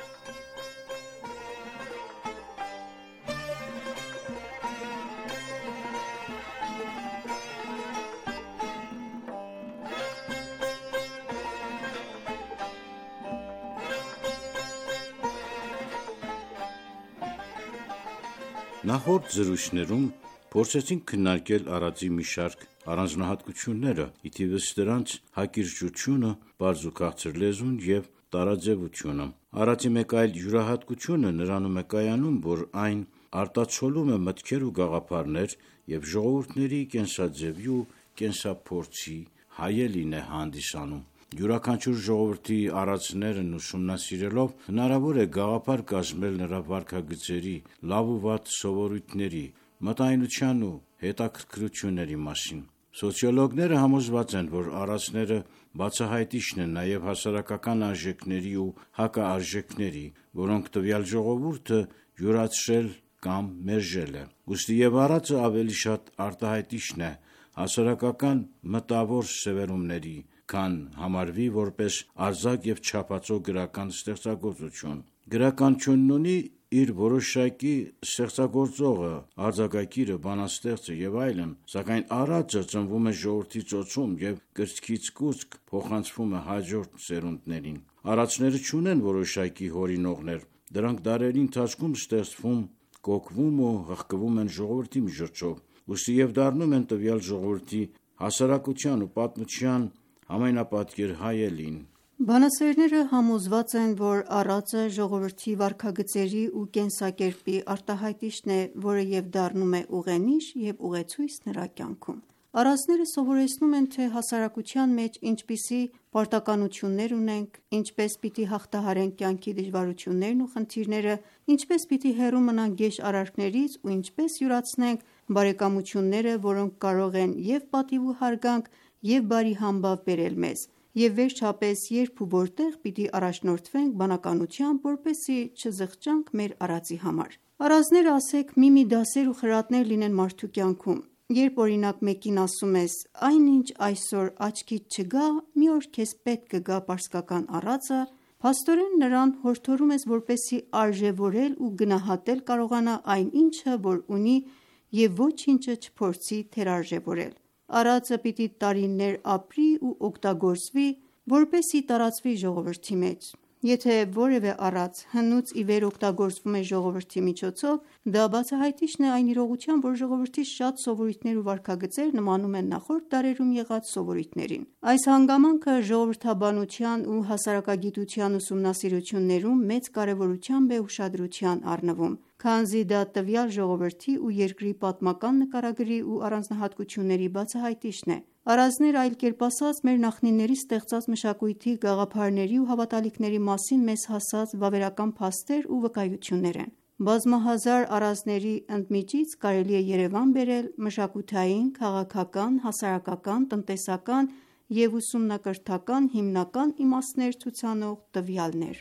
Նախորդ զրույցներում փորձեցինք քննարկել առածի մի շարք առանձնահատկությունները, ի թիվս դրանց հակիրճությունը, պարզ ու քաղցր լեզուն և տարաձևությունը։ Առածի մեկ այլ յուրահատկությունը նրանում է կայանում, որ այն արտացոլում է մտքեր ու գաղափարներ և ժողովուրդների կենսաձևի ու կենսափորձի հայելին է հանդիսանում։ Յուրաքանչյուր ժողովրդի առածներն ուսումնասիրելով հնարավոր է գաղափար կազմել նրա վարքագծերի, լավ ու վատ սովորույթների, մտայնության ու հետաքրքրությունների մասին։ Սոցիոլոգները համոզված են, որ առածները բացահայտիչն են նաև հասարակական արժեքների ու հակաարժեքների, որոնք տվյալ ժողովուրդը յուրացրել կամ մերժել է։ Ուստի և առածը ավելի շատ արտահայտիչն է հասարակական մտավոր սևեռումների, քան համարվի որպես արձակ և չափածո գրական ստեղծագործություն։ Գրականությունն ունի իր որոշակի ստեղծագործողը, արձակագիրը, բանաստեղծը և այլն, սակայն առածը ծնվում է ժողովրդի ծոցում և կրծքից կուծք փոխանցվում է հաջորդ սերունդներին։ Առածները չունեն որոշակի հորինողներ, դրանք դարերի ընթացքում ստեղծվում, կոկվում ու հղկվում են ժողովրդի միջոցով, ուստի և դառնում են տվյալ ժողովրդի հասարակության ու պատմության ամենապատկեր հայելին։ Բանասերները համոզված են, որ առածը ժողովրդի վարքագծերի ու կենսակերպի արտահայտիչն է, որը և դառնում է ուղենիշ և ուղեցույց նրա կյանքում։ Առածները սովորեցնում են, թե հասարակության մեջ ինչպիսի պարտականություններ ունենք, ինչպես պիտի հաղթահարենք կյանքի դժվարություններն ու խնդիրները, ինչպես պիտի հեռու մնանք գեշ արարքներից ու ինչպես յուրացնենք բարեկամությունները, որոնք կարող են և պատիվ ու հարգանք, և բարի համբավ բերել մեզ, և վերջապես երբ ու որտեղ պիտի առաջնորդվենք բանականությամբ, որպեսզի չզղջանք մեր առածի համար։ Առածները, ասեք, մի-մի դասեր ու խրատներ լինեն մարդու կյանքում։ Երբ օրինակ մեկին ասում ես, այնինչ այսօր աչքիդ չգա, մի օր քեզ պետք կգա պարսկական առածը, փաստորեն նրան հորդորում ես, որպեսզի արժևորել ու գնահատել կարողանա այն ինչը, որ ունի, և ոչինչը չփորձի թերարժևորել։ Արածը պիտի տարիներ ապրի ու օգտագործվի, որպեսզի տարածվի ժողովրդի մեջ։ Եթե որևէ արած հնուց ի վեր օգտագործվում է ժողովրդի միջոցով, դա բացահայտիչն է այն իրողության, որ ժողովրդի շատ սովորույթներ ու վարքագծեր նմանում են նախորդ դարերում եղած սովորույթներին։ Այս հանգամանքը ժողովրդաբանության ու հասարակագիտության ուսումնասիրություններում մեծ կարևորությամբ է ուշադրության առնվում, քանզի դա տվյալ ժողովրդի ու երկրի պատմական նկարագրի ու առանձնահատկությունների բացահայտիչն է։ Արածները, այլ կերպ ասած, մեր նախնիների ստեղծած մշակույթի, գաղափարների ու հավատալիքների մասին մեզ հասած վավերական փաստեր ու վկայություններ են։ Բազմահազար արածների ընդմիջից կարելի է երևան բերել մշակութային, քաղաքական, հասարակական, տնտեսական և ուսումնակրթական հիմնական իմաստներ ցուցանող տվյալներ։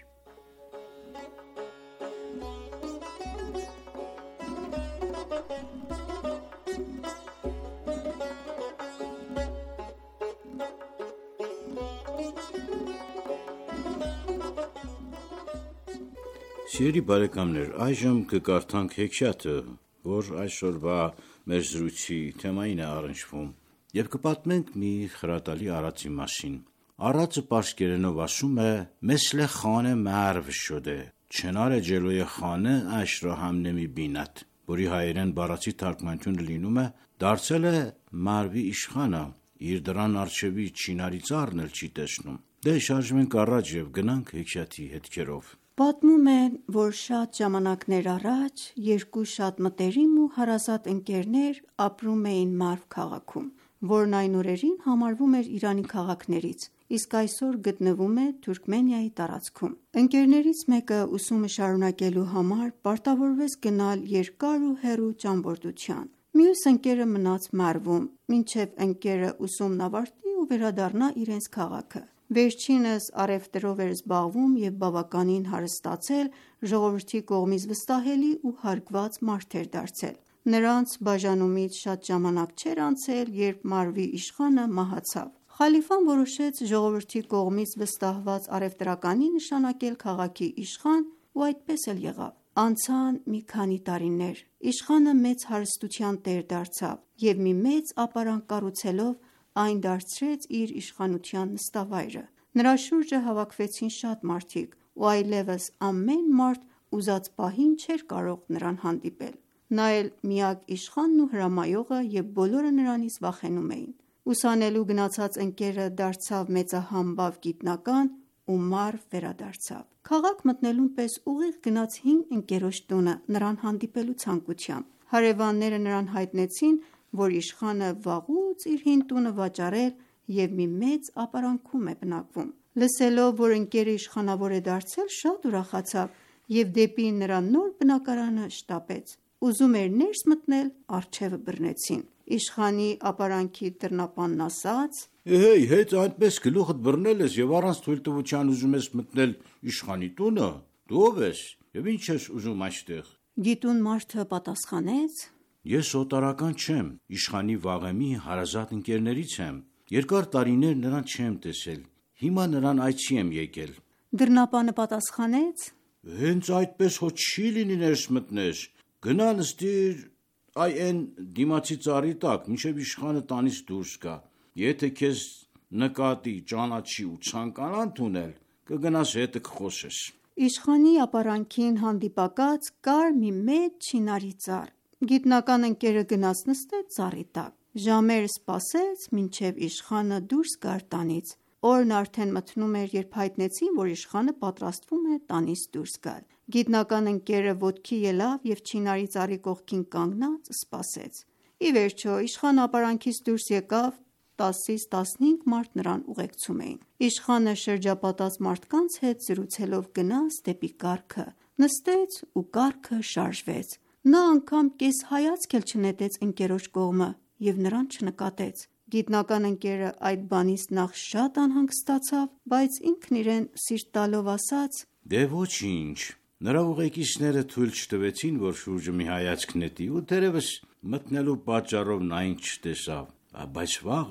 Սիրելի բարեկամներ, այժմ կկարդանք հեքիաթը, որ այսօրվա մեր զրույցի թեմային է առնչվում, և կպատմենք մի խրատալի արածի մասին։ Արածը պարսկերենով ասում է «Մեսլ խանե մերվ շոդե, չնարե ջելոյե խանե աշրո համնեմի բինատ», որի հայերեն բառացի թարգմանությունը լինում է «Դարձել է մարվի իշխանը, իր դրան առջևի չինարի ծառն էլ չի տեսնում»։ Դե շարժվենք առաջ և գնանք հեքիաթի հետքերով։ Պատմում են, որ շատ ժամանակներ առաջ երկու շատ մտերիմ ու հարազատ ընկերներ ապրում էին Մարվ քաղաքում, որն այն օրերին համարվում էր Իրանի քաղաքներից, իսկ այսօր գտնվում է Թուրքմենիայի տարածքում։ Ընկերներից մեկը ուսումը շարունակելու համար պարտավորվեց գնալ երկար ու հեռու ճամփորդության։ Մյուս ընկերը մնաց Մարվում, մինչև ընկերը ուսումն ավարտի ու վերադառնա իրենց քաղաքը։ Վերջինս առևտրով էր զբաղվում և բավականին հարստացել, ժողովրդի կողմից վստահելի ու հարգված մարդ էր դարձել։ Նրանց բաժանումից շատ ժամանակ չէր անցել, երբ Մարվի իշխանը մահացավ։ Խալիֆան որոշեց ժողովրդի կողմից վստահված առևտրականի նշանակել քաղաքի իշխան ու այդպես էլ եղավ։ Անցան մի քանի տարիներ, իշխանը մեծ հարստության տեր դարձավ և մի մեծ ապարանք կառուցելով այն դարձրեց իր իշխանության նստավայրը։ Նրա շուրջը հավաքվեցին շատ մարդիկ ու այլևս ամեն մարդ ուզած պահին չէր կարող նրան հանդիպել։ Նա էլ միակ իշխանն ու հրամայողը և բոլորը նրանից վախենում էին։ Ուսանելու գնացած ընկերը դարձավ մեծահամբավ գիտնական ու Մարվ վերադարձավ։ Քաղաք մտնելուն պես ուղիղ գնաց հին ընկերոջ տունը նրան հանդիպելու ցանկությամբ։ Հարևանները նրան հայտնեցին, որ իշխանը վաղուց իր հին տունը վաճառել և մի մեծ ապարանքում է բնակվում։ Լսելով, որ ընկերը իշխանավոր է դարձել, շատ ուրախացավ և դեպի նրա նոր բնակարանը շտապեց։ Ուզում էր ներս մտնել, առջևը բռնեցին։ Իշխանի ապարանքի դռնապանն ասաց. «Էհեյ, հենց այնպես գլուխդ բռնել ես և առանց թույլտվության ուզում ես մտնել իշխանի տունը։ Դու ով ես և ինչ ես ուզում այստեղ»։ Գիտուն մարդը պատասխանեց. «Ես օտարական չեմ, իշխանի վաղեմի հարազատ ընկերներից եմ։ Երկար տարիներ նրան չեմ տեսել, հիմա նրան այցի եմ եկել»։ Դռնապանը պատասխանեց. «Հենց այդպես հո չի լինի ներս մտնես, գնա նստիր այ էն դիմացի ծառի տակ, մինչև իշխանը տանից դուրս գա։ Եթե քեզ նկատի, ճանաչի ու ցանկանա ընդունել, կգնաս հետը կխոսես»։ Իշխանի ապարանքին հանդիպակաց կար մի մեծ չինարի ծառ։ Գիտնական ընկերը գնաց նստեց ծառի տակ։ Ժամեր սպասեց, մինչև իշխանը դուրս գար տանից։ Օրն արդեն մթնում էր, երբ հայտնեցին, որ իշխանը պատրաստվում է տանից դուրս գալ։ Գիտնական ընկերը ոտքի ելավ և չինարի ծառի կողքին կանգնած սպասեց։ Ի վերջո իշխանը ապարանքից դուրս եկավ, տասից տասնհինգ մարդ նրան ուղեկցում էին։ Իշխանը շրջապատած մարդկանց հետ զրուցելով գնաց դեպի կառքը, նստեց ու կառքը շարժվեց։ Նա անգամ կես հայացք էլ չնետեց ընկերոջ կողմը և նրան չնկատեց։ Գիտնական ընկերը այդ բանից նախ շատ անհանգստացավ, բայց ինքն իրեն սիրտ տալով ասաց. «Դե ոչինչ»։ Նրա ուղեկիցները թույլ չտվեցին, որ շուրջը մի հայացք նետի ու թերևս մտնելու պատճառով նա ինչ չտեսավ, բայց վաղը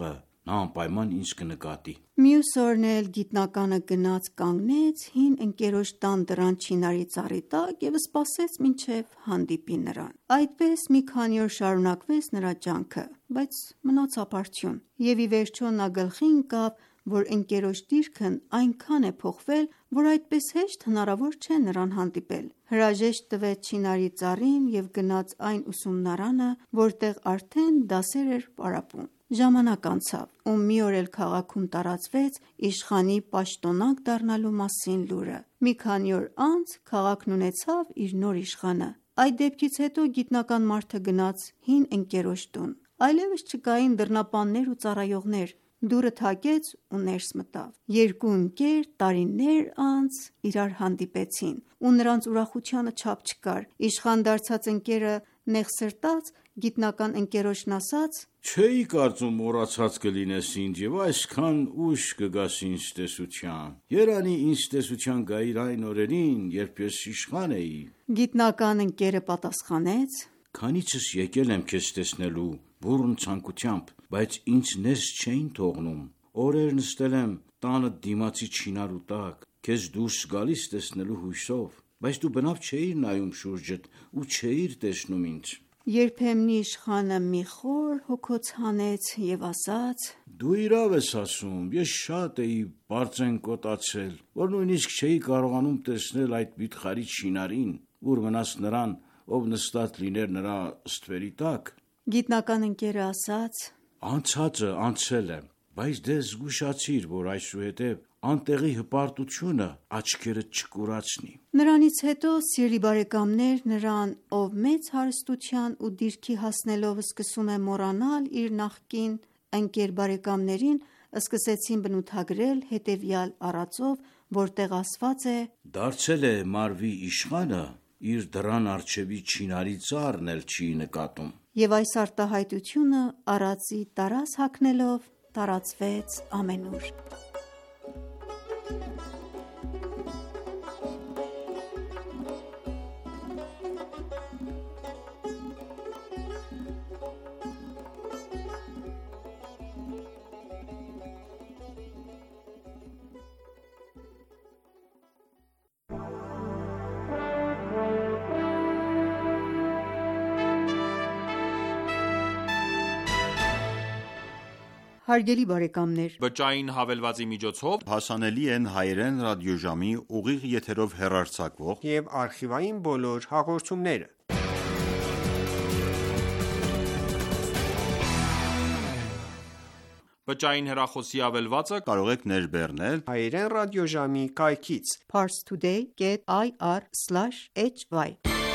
նա անպայման ինձ կնկատի։ Մյուս օրն էլ գիտնականը գնաց կանգնեց հին ընկերոջ տան դռան չինարի ծառի տակ և սպասեց մինչև հանդիպի նրան։ Այդպես մի քանի օր շարունակվեց նրա ջանքը, բայց մնաց ապարդյուն, և ի վերջո նա գլխի ընկավ, որ ընկերոջ դիրքն այնքան է փոխվել, որ այդպես հեշտ հնարավոր չէ նրան հանդիպել։ Հրաժեշտ տվեց չինարի ծառին և գնաց այն ուսումնարանը, որտեղ արդեն դասեր էր պարապում։ Ժամանակ անցավ, ու մի օր էլ քաղաքում տարածվեց իշխանի պաշտոնանկ դառնալու մասին լուրը։ Մի քանի օր անց քաղաքն ունեցավ իր նոր իշխանը։ Այդ դեպքից հետո գիտնական մարդը գնաց հին ընկերոջ տուն։ Այլևս չկային դռնապաններ ու ծառայողներ։ Դուռը թակեց ու ներս մտավ։ Երկու ընկեր տարիներ անց իրար հանդիպեցին, ու նրանց ուրախությանը չափ չկար։ Իշխան դարձած ընկերը նեղսրտած գիտնական ընկերոջն ասաց. «Չէի կարծում մոռացած կլինես ինձ և այսքան ուշ կգաս ինձ տեսության։ Երանի ինձ տեսության գայիր այն օրերին, երբ ես իշխան էի»։ Գիտնական ընկերը պատասխանեց. «Քանիցս եկել եմ քեզ տեսնելու բուռն ցանկությամբ, բայց ինձ ներս չէին թողնում։ Օրեր նստել եմ տանը դիմացի չինարու տակ, քեզ դուրս գալիս տեսնելու հույսով, բայց դու բնավ չէիր նայում շուրջդ ու չէիր տեսնում ինձ»։ Երբեմնի իշխանը մի խոր հոգոց հանեց և ասաց. «Դու իրավ ես ասում, ես շատ էի բարձեն կոտացել, որ նույնիսկ չէի կարողանում տեսնել այդ վիթխարի չինարին, ուր մնաց նրան, ով նստած լիներ նրա ստվերի տակ»։ Գիտնական ընկերը ասաց. «Անցածը անցել է, բայց դե զգուշացիր, որ այսուհետև անտեղի հպարտությունը աչքերդ չկուրացնի»։ Նրանից հետո, սիրելի բարեկամներ, նրան, ով մեծ հարստության ու դիրքի հասնելով սկսում է մոռանալ իր նախկին ընկեր բարեկամներին, սկսեցին բնութագրել հետևյալ առածով, որտեղ ասված է. «Դարձել է մարվի իշխանը, իր դռան առջևի չինարի ծառն էլ չի նկատում»։ Եվ այս արտահայտությունը առածի տարազ հագնելով տարածվեց ամենուր։ Հարգելի բարեկամներ, բջջային հավելվածի միջոցով հասանելի են հայերեն ռադիոժամի ուղիղ եթերով հեռարձակվող և արխիվային բոլոր հաղորդումները։ Բջջային հեռախոսի ավելվածը կարող եք ներբեռնել հայերեն ռադիոժամի կայքից parstoday dot i r slash h y։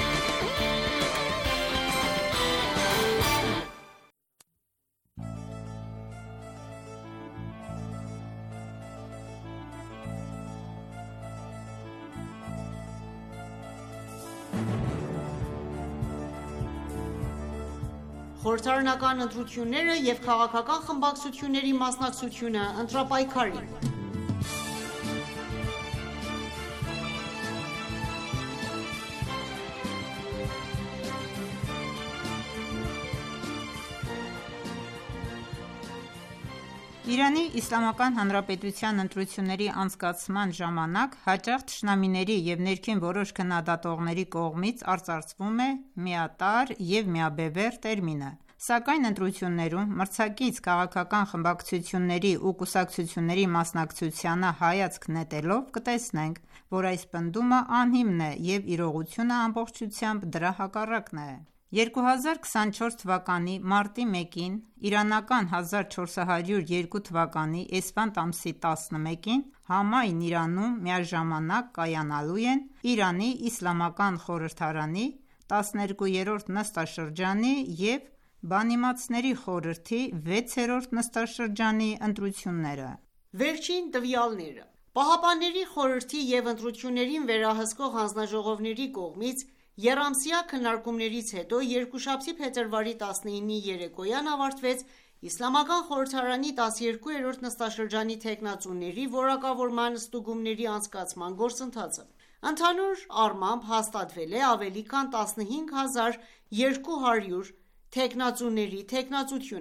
Խորհրդարանական ընտրությունները և քաղաքական խմբակցությունների մասնակցությունը ընտրապայքարի։ Իրանի Իսլամական Հանրապետության ընտրությունների անցկացման ժամանակ հաճախ թշնամիների և ներքին որոշ քննադատողների կողմից արծարծվում է միատարր և միաբևեռ տերմինը, սակայն ընտրություններում մրցակից քաղաքական խմբակցությունների ու կուսակցությունների մասնակցությանը հայացք նետելով կտեսնենք, որ այս պնդումը անհիմն է և իրողությունը ամբողջությամբ դրա հակառակն է։ երկու հազար քսանչորս թվականի մարտի մեկին իրանական հազար չորս հարյուր երկու թվականի էսֆանդ ամսի տասնմեկին համայն Իրանում միաժամանակ կայանալու են Իրանի Իսլամական խորհրդարանի տասներկուերորդ նստաշրջանի և Բանիմացների խորհրդի վեցերորդ նստաշրջանի ընտրությունները։ Վերջին տվյալները Պահապանների խորհրդի և ընտրություններին վերահսկող հանձնաժողովների կողմից եռամսյա քննարկումներից հետո երկուշաբթի փետրվարի տասնինի երեկոյան ավարտվեց Իսլամական խորհրդարանի տասներկուերորդ նստաշրջանի թեկնածուների որակավորման ստուգումների անցկացման գործընթացը։ Ընդհանուր առմամբ հաստատվել է ավելի քան տասնհինգ հազար երկու հարյուր թեկնածուների թեկնածությունը։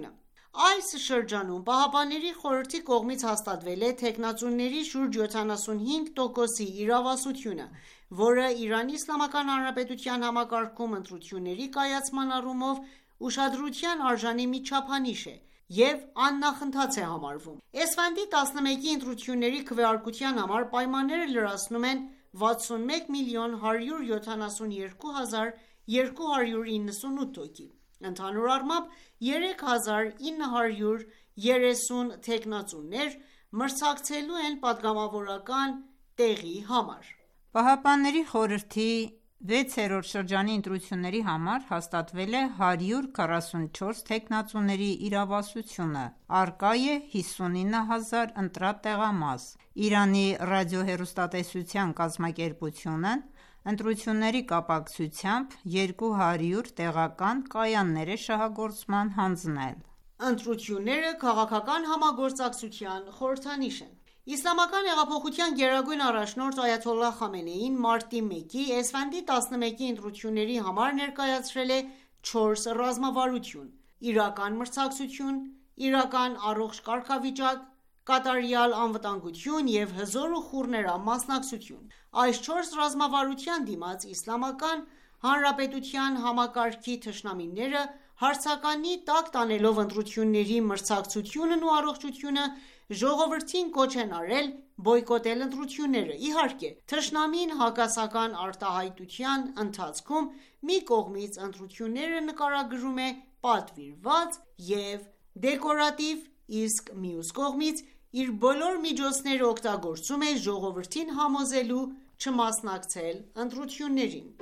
Այս շրջանում Պահապանների խորհրդի կողմից հաստատվել է թեկնածուների շուրջ յոթանասունհինգ տոկոսի իրավասությունը, որը Իրանի Իսլամական Հանրապետության համակարգում ընտրությունների կայացման առումով ուշադրության արժանի մի չափանիշ է և աննախընթաց է համարվում: Էսֆանդի տասնմեկի ընտրությունների քվեարկության համար պայմանները լրացնում են վաթսունմեկ միլիոն հարյուր յոթանասունյոթ հազար երկու հարյուր իննսունութ հոգի: Ընդհանուր առմամբ երեք հազար ինը հարյուր երեսուն թեկնածուներ մրցակցելու են պատգամավորական տեղի համար: Պահապանների խորհրդի վեցերորդ շրջանի ընտրությունների համար հաստատվել է հարյուր քառասունչորս թեկնածուների իրավասությունը: Առկա է հիսունինը հազար ընտրատեղամաս: Իրանի ռադիոհեռուստատեսության կազմակերպությունն ընտրությունների կապակցությամբ երկու հարյուր տեղական կայաններ է շահագործման հանձնել: Ընտրությունները քաղաքական համագործակցության խորհրդանիշ են: Իսլամական հեղափոխության գերագույն առաջնորդ այաթոլլահ Խամենեին մարտի մեկի Էսֆանդի տասնմեկի ընտրությունների համար ներկայացրել է չորս ռազմավարություն՝ իրական մրցակցություն, իրական առողջ կարգավիճակ, կատարյալ անվտանգություն և հզոր ու խուռներամ մասնակցություն: Այս չորս ռազմավարության դիմաց Իսլամական Հանրապետության համակարգի թշնամիները հարցականի տակ տանելով ընտրությունների մրցակցությունն ու առողջությունը, ժողովրդին կոչ են արել բոյկոտել ընտրությունները: Իհարկե, թշնամին հակասական արտահայտության ընթացքում մի կողմից ընտրությունները նկարագրում է պատվիրված և դեկորատիվ, իսկ մյուս կողմից իր բոլոր միջոցները օգտագործում է ժողովրդին համոզելու չմասնակցել ընտրություններին: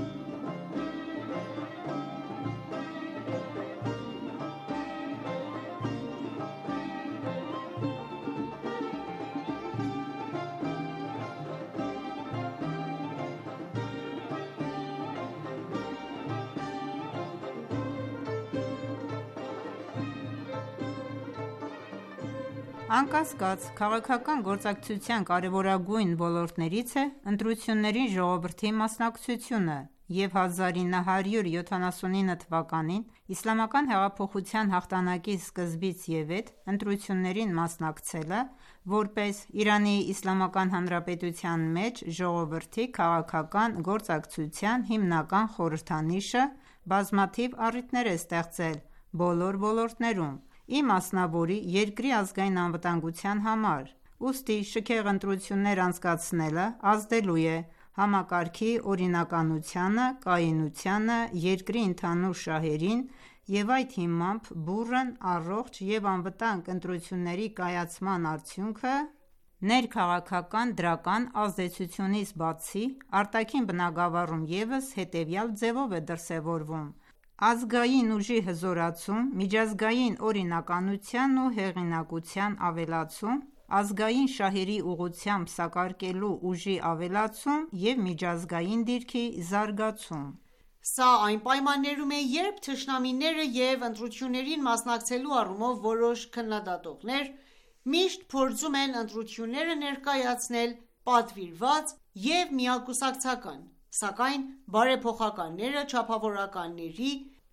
Անկասկած, քաղաքական գործակցության կարևորագույն ոլորտներից է ընտրություններին ժողովրդի մասնակցությունը և հազար ինը հարյուր յոթանասունինը թվականին Իսլամական հեղափոխության հաղթանակի սկզբից ի վեր ընտրություններին մասնակցելը, որպես Իրանի Իսլամական Հանրապետության մեջ ժողովրդի քաղաքական գործակցության հիմնական խորհրդանիշը, բազմաթիվ առիթներ է ստեղծել բոլոր ոլորտներում, ի մասնավորի երկրի ազգային անվտանգության համար: Ուստի շքեղ ընտրություններ անցկացնելը ազդելու է համակարգի օրինականությանը, կայունությանը, երկրի ընդհանուր շահերին և այդ հիմամբ բուռն, առողջ և անվտանգ ընտրությունների կայացման արդյունքը ներքաղաքական դրական ազդեցությունից բացի, արտաքին բնագավառում ևս հետևյալ ձևով է դրսևորվում՝ ազգային ուժի հզորացում, միջազգային օրինականության ու հեղինակության ավելացում, ազգային շահերի ուղղությամբ սակարկելու ուժի ավելացում և միջազգային դիրքի զարգացում: Սա այն պայմաններում է, երբ թշնամիները և ընտրություններին մասնակցելու առումով որոշ քննադատողներ միշտ փորձում են ընտրությունները ներկայացնել պատվիրված և միակուսակցական, սակայն բարեփոխականները չափավորականների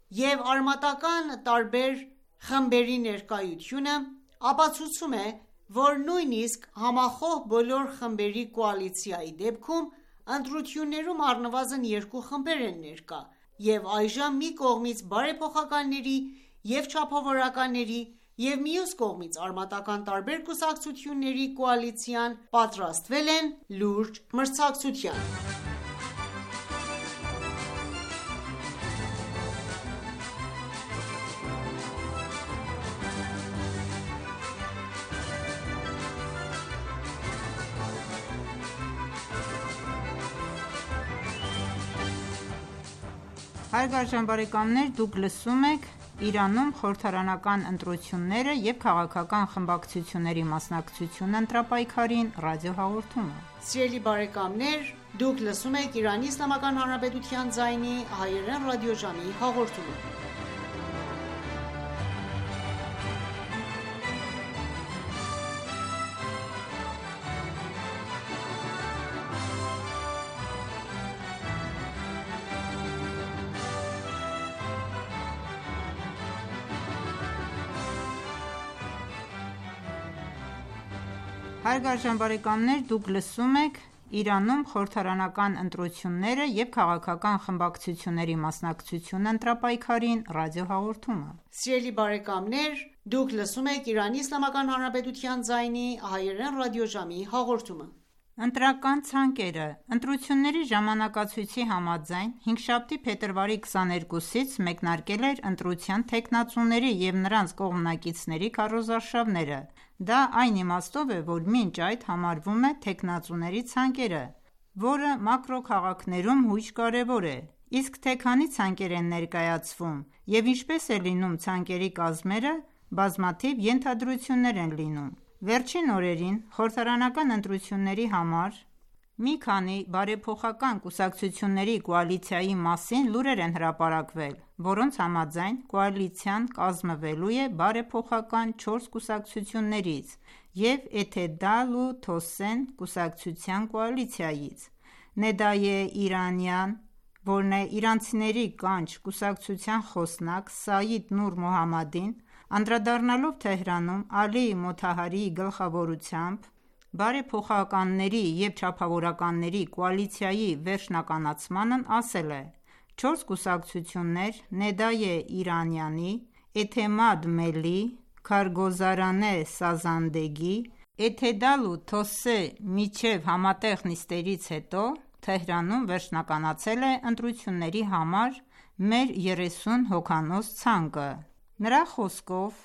և արմատական տարբեր խմբերի ներկայությունը ապացուցում է, որ նույնիսկ համախոհ բոլոր խմբերի կոալիցիայի դեպքում ընտրություններում առնվազն երկու խմբեր են ներկա և այժմ մի կողմից բարեփոխականների և չափավորականների և մյուս կողմից արմատական տարբեր կուսակցությունների կոալիցիան պատրաստվել են լուրջ մրցակցության: Հարգարժան բարեկամներ, դուք լսում եք «Իրանում խորհրդարանական ընտրությունները և քաղաքական խմբակցությունների մասնակցությունը ընտրապայքարին» ռադիոհաղորդումը: Սիրելի բարեկամներ, դուք լսում եք «Իրանի Իսլամական Հանրապետության ձայնի հայերեն ռադիոժամի» հաղորդումը: Հարգարժան բարեկամներ, դուք լսում եք Իրանում խորհրդարանական ընտրությունները և քաղաքական խմբակցությունների մասնակցությունը ընտրապայքարին ռադիոհաղորդումը։ Սիրելի բարեկամներ, դուք լսում եք Իրանի Իսլամական Հանրապետության ձայնի հայերեն ռադիոժամի հաղորդումը։ Ընտրական ցանկերը։ Ընտրությունների ժամանակացույցի համաձայն հինգշաբթի փետրվարի քսաներկուսից մեկնարկել էր ընտրության թեկնածուների և նրանց կողմնակիցների քարոզարշավները։ Դա այն իմաստով է, որ մինչ այդ համարվում է թեկնածուների ցանկերը, որը մակրոքաղաքներում հույժ կարևոր է, իսկ թե քանի ցանկեր են ներկայացվում և ինչպես է լինում ցանկերի կազմերը, բազմաթիվ ենթադրություններ են լինում։ Վերջին օրերին խորհրդարանական ընտրությունների համար մի քանի բարեփոխական կուսակցությունների կոալիցիայի մասին լուրեր են հրապարակվել, որոնց համաձայն կոալիցիան կազմվելու է բարեփոխական չորս կուսակցություններից և Էթեդալ ու Թոսեն կուսակցության կոալիցիայից։ Նեդայե Իրանյան, որն է իրանցիների կանչ կուսակցության խոսնակ Սայիդ Նուր Մոհամմադին, անդրադառնալով Թեհրանում Ալի Մոթահարիի գլխավորությամբ բարեփոխականների և չափավորականների կոալիցիայի վերջնականացմանն ասել է. «Չորս կուսակցություններ Նեդայե Իրանյանի, Էթեմադ Մելի, Քարգոզարանե Սազանդեգի, Էթեդալ ու Թոսե միջև համատեղ նիստերից հետո Թեհրանում վերջնականացել է ընտրությունների համար մեր երեսուն հոգանոց ցանկը»։ Նրա խոսքով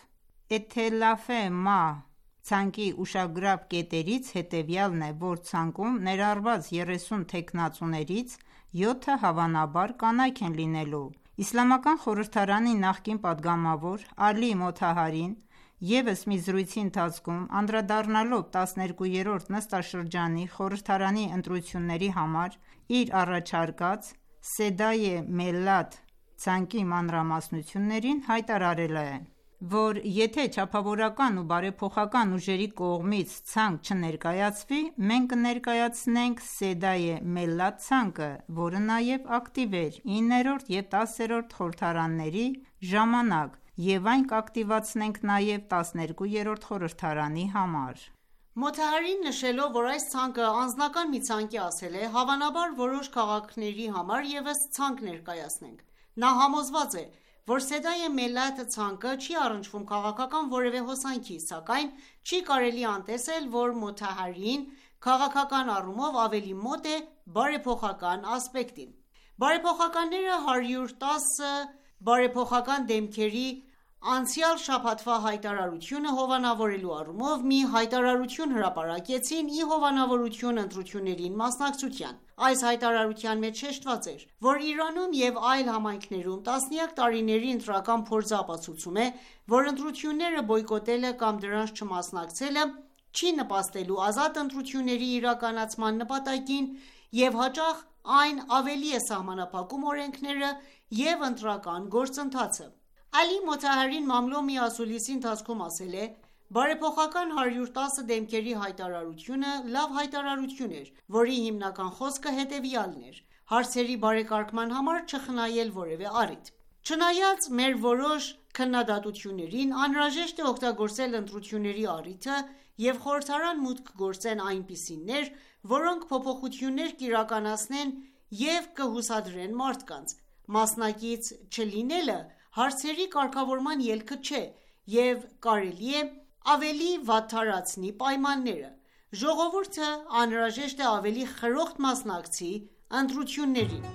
Էթելաֆե Մահ ցանկի ուշագրավ կետերից հետևյալն է, որ ցանկում ներառված երեսուն թեկնածուներից յոթը հավանաբար կանայք են լինելու։ Իսլամական խորհրդարանի նախկին պատգամավոր Ալի Մոթահարին ևս մի զրույցի ընթացքում անդրադառնալով տասներկուերորդ նստաշրջանի խորհրդարանի ընտրությունների համար իր առաջարկած Սեդայե Մելլաթ ցանկի մանրամասնություններին հայտարարել է, որ եթե չափավորական ու բարեփոխական ուժերի կողմից ցանկ չներկայացվի, մենք կներկայացնենք Սեդայե Մելլաթ ցանկը, որը նաև ակտիվ էր իններորդ և տասներորդ խորհրդարանների ժամանակ և այն կակտիվացնենք նաև տասներկուերորդ խորհրդարանի համար։ Մոթահարին նշելով, որ այս ցանկը անձնական մի ցանկ է, ասել է. «Հավանաբար որոշ քաղաքների համար ևս ցանկ ներկայացնենք»։ Նա համոզված է, որ Սեդայե Մելլաթ ցանկը չի առնչվում քաղաքական որևէ հոսանքի, սակայն չի կարելի անտեսել, որ Մոթահարին քաղաքական առումով ավելի մոտ է բարեփոխական ասպեկտին։ Բարեփոխականները հարյուր տասը բարեփոխական դեմքերի անցյալ շաբաթվա հայտարարությունը հովանավորելու առումով մի հայտարարություն հրապարակեցին ի հովանավորություն ընտրություններին մասնակցության։ Այս հայտարարության մեջ շեշտված էր, որ Իրանում և այլ համայնքներում տասնյակ տարիների ընտրական փորձը ապացուցում է, որ ընտրությունները բոյկոտելը կամ դրանց չմասնակցելը չի նպաստելու ազատ ընտրությունների իրականացման նպատակին և հաճախ այն ավելի է սահմանափակում օրենքները և ընտրական գործընթացը։ Ալի Մոթահարին մամլո մի ասուլիսի ընթացքում ասել է. «Բարեփոխական հարյուր տասը դեմքերի հայտարարությունը լավ հայտարարություն էր, որի հիմնական խոսքը հետևյալն էր՝ հարցերի բարեկարգման համար չխնայել որևէ առիթ։ Չնայած մեր որոշ քննադատություններին, անհրաժեշտ է օգտագործել ընտրությունների առիթը և խորհրդարան մուտք գործեն այնպիսիներ, որոնք փոփոխություններ կիրականացնեն և կհուսադրեն մարդկանց։ Մասնակից չլինելը հարցերի կարգավորման ելքը չէ և կարելի է ավելի վատթարացնի պայմանները։ Ժողովուրդը անհրաժեշտ է ավելի խրոխտ մասնակցի ընտրություններին»։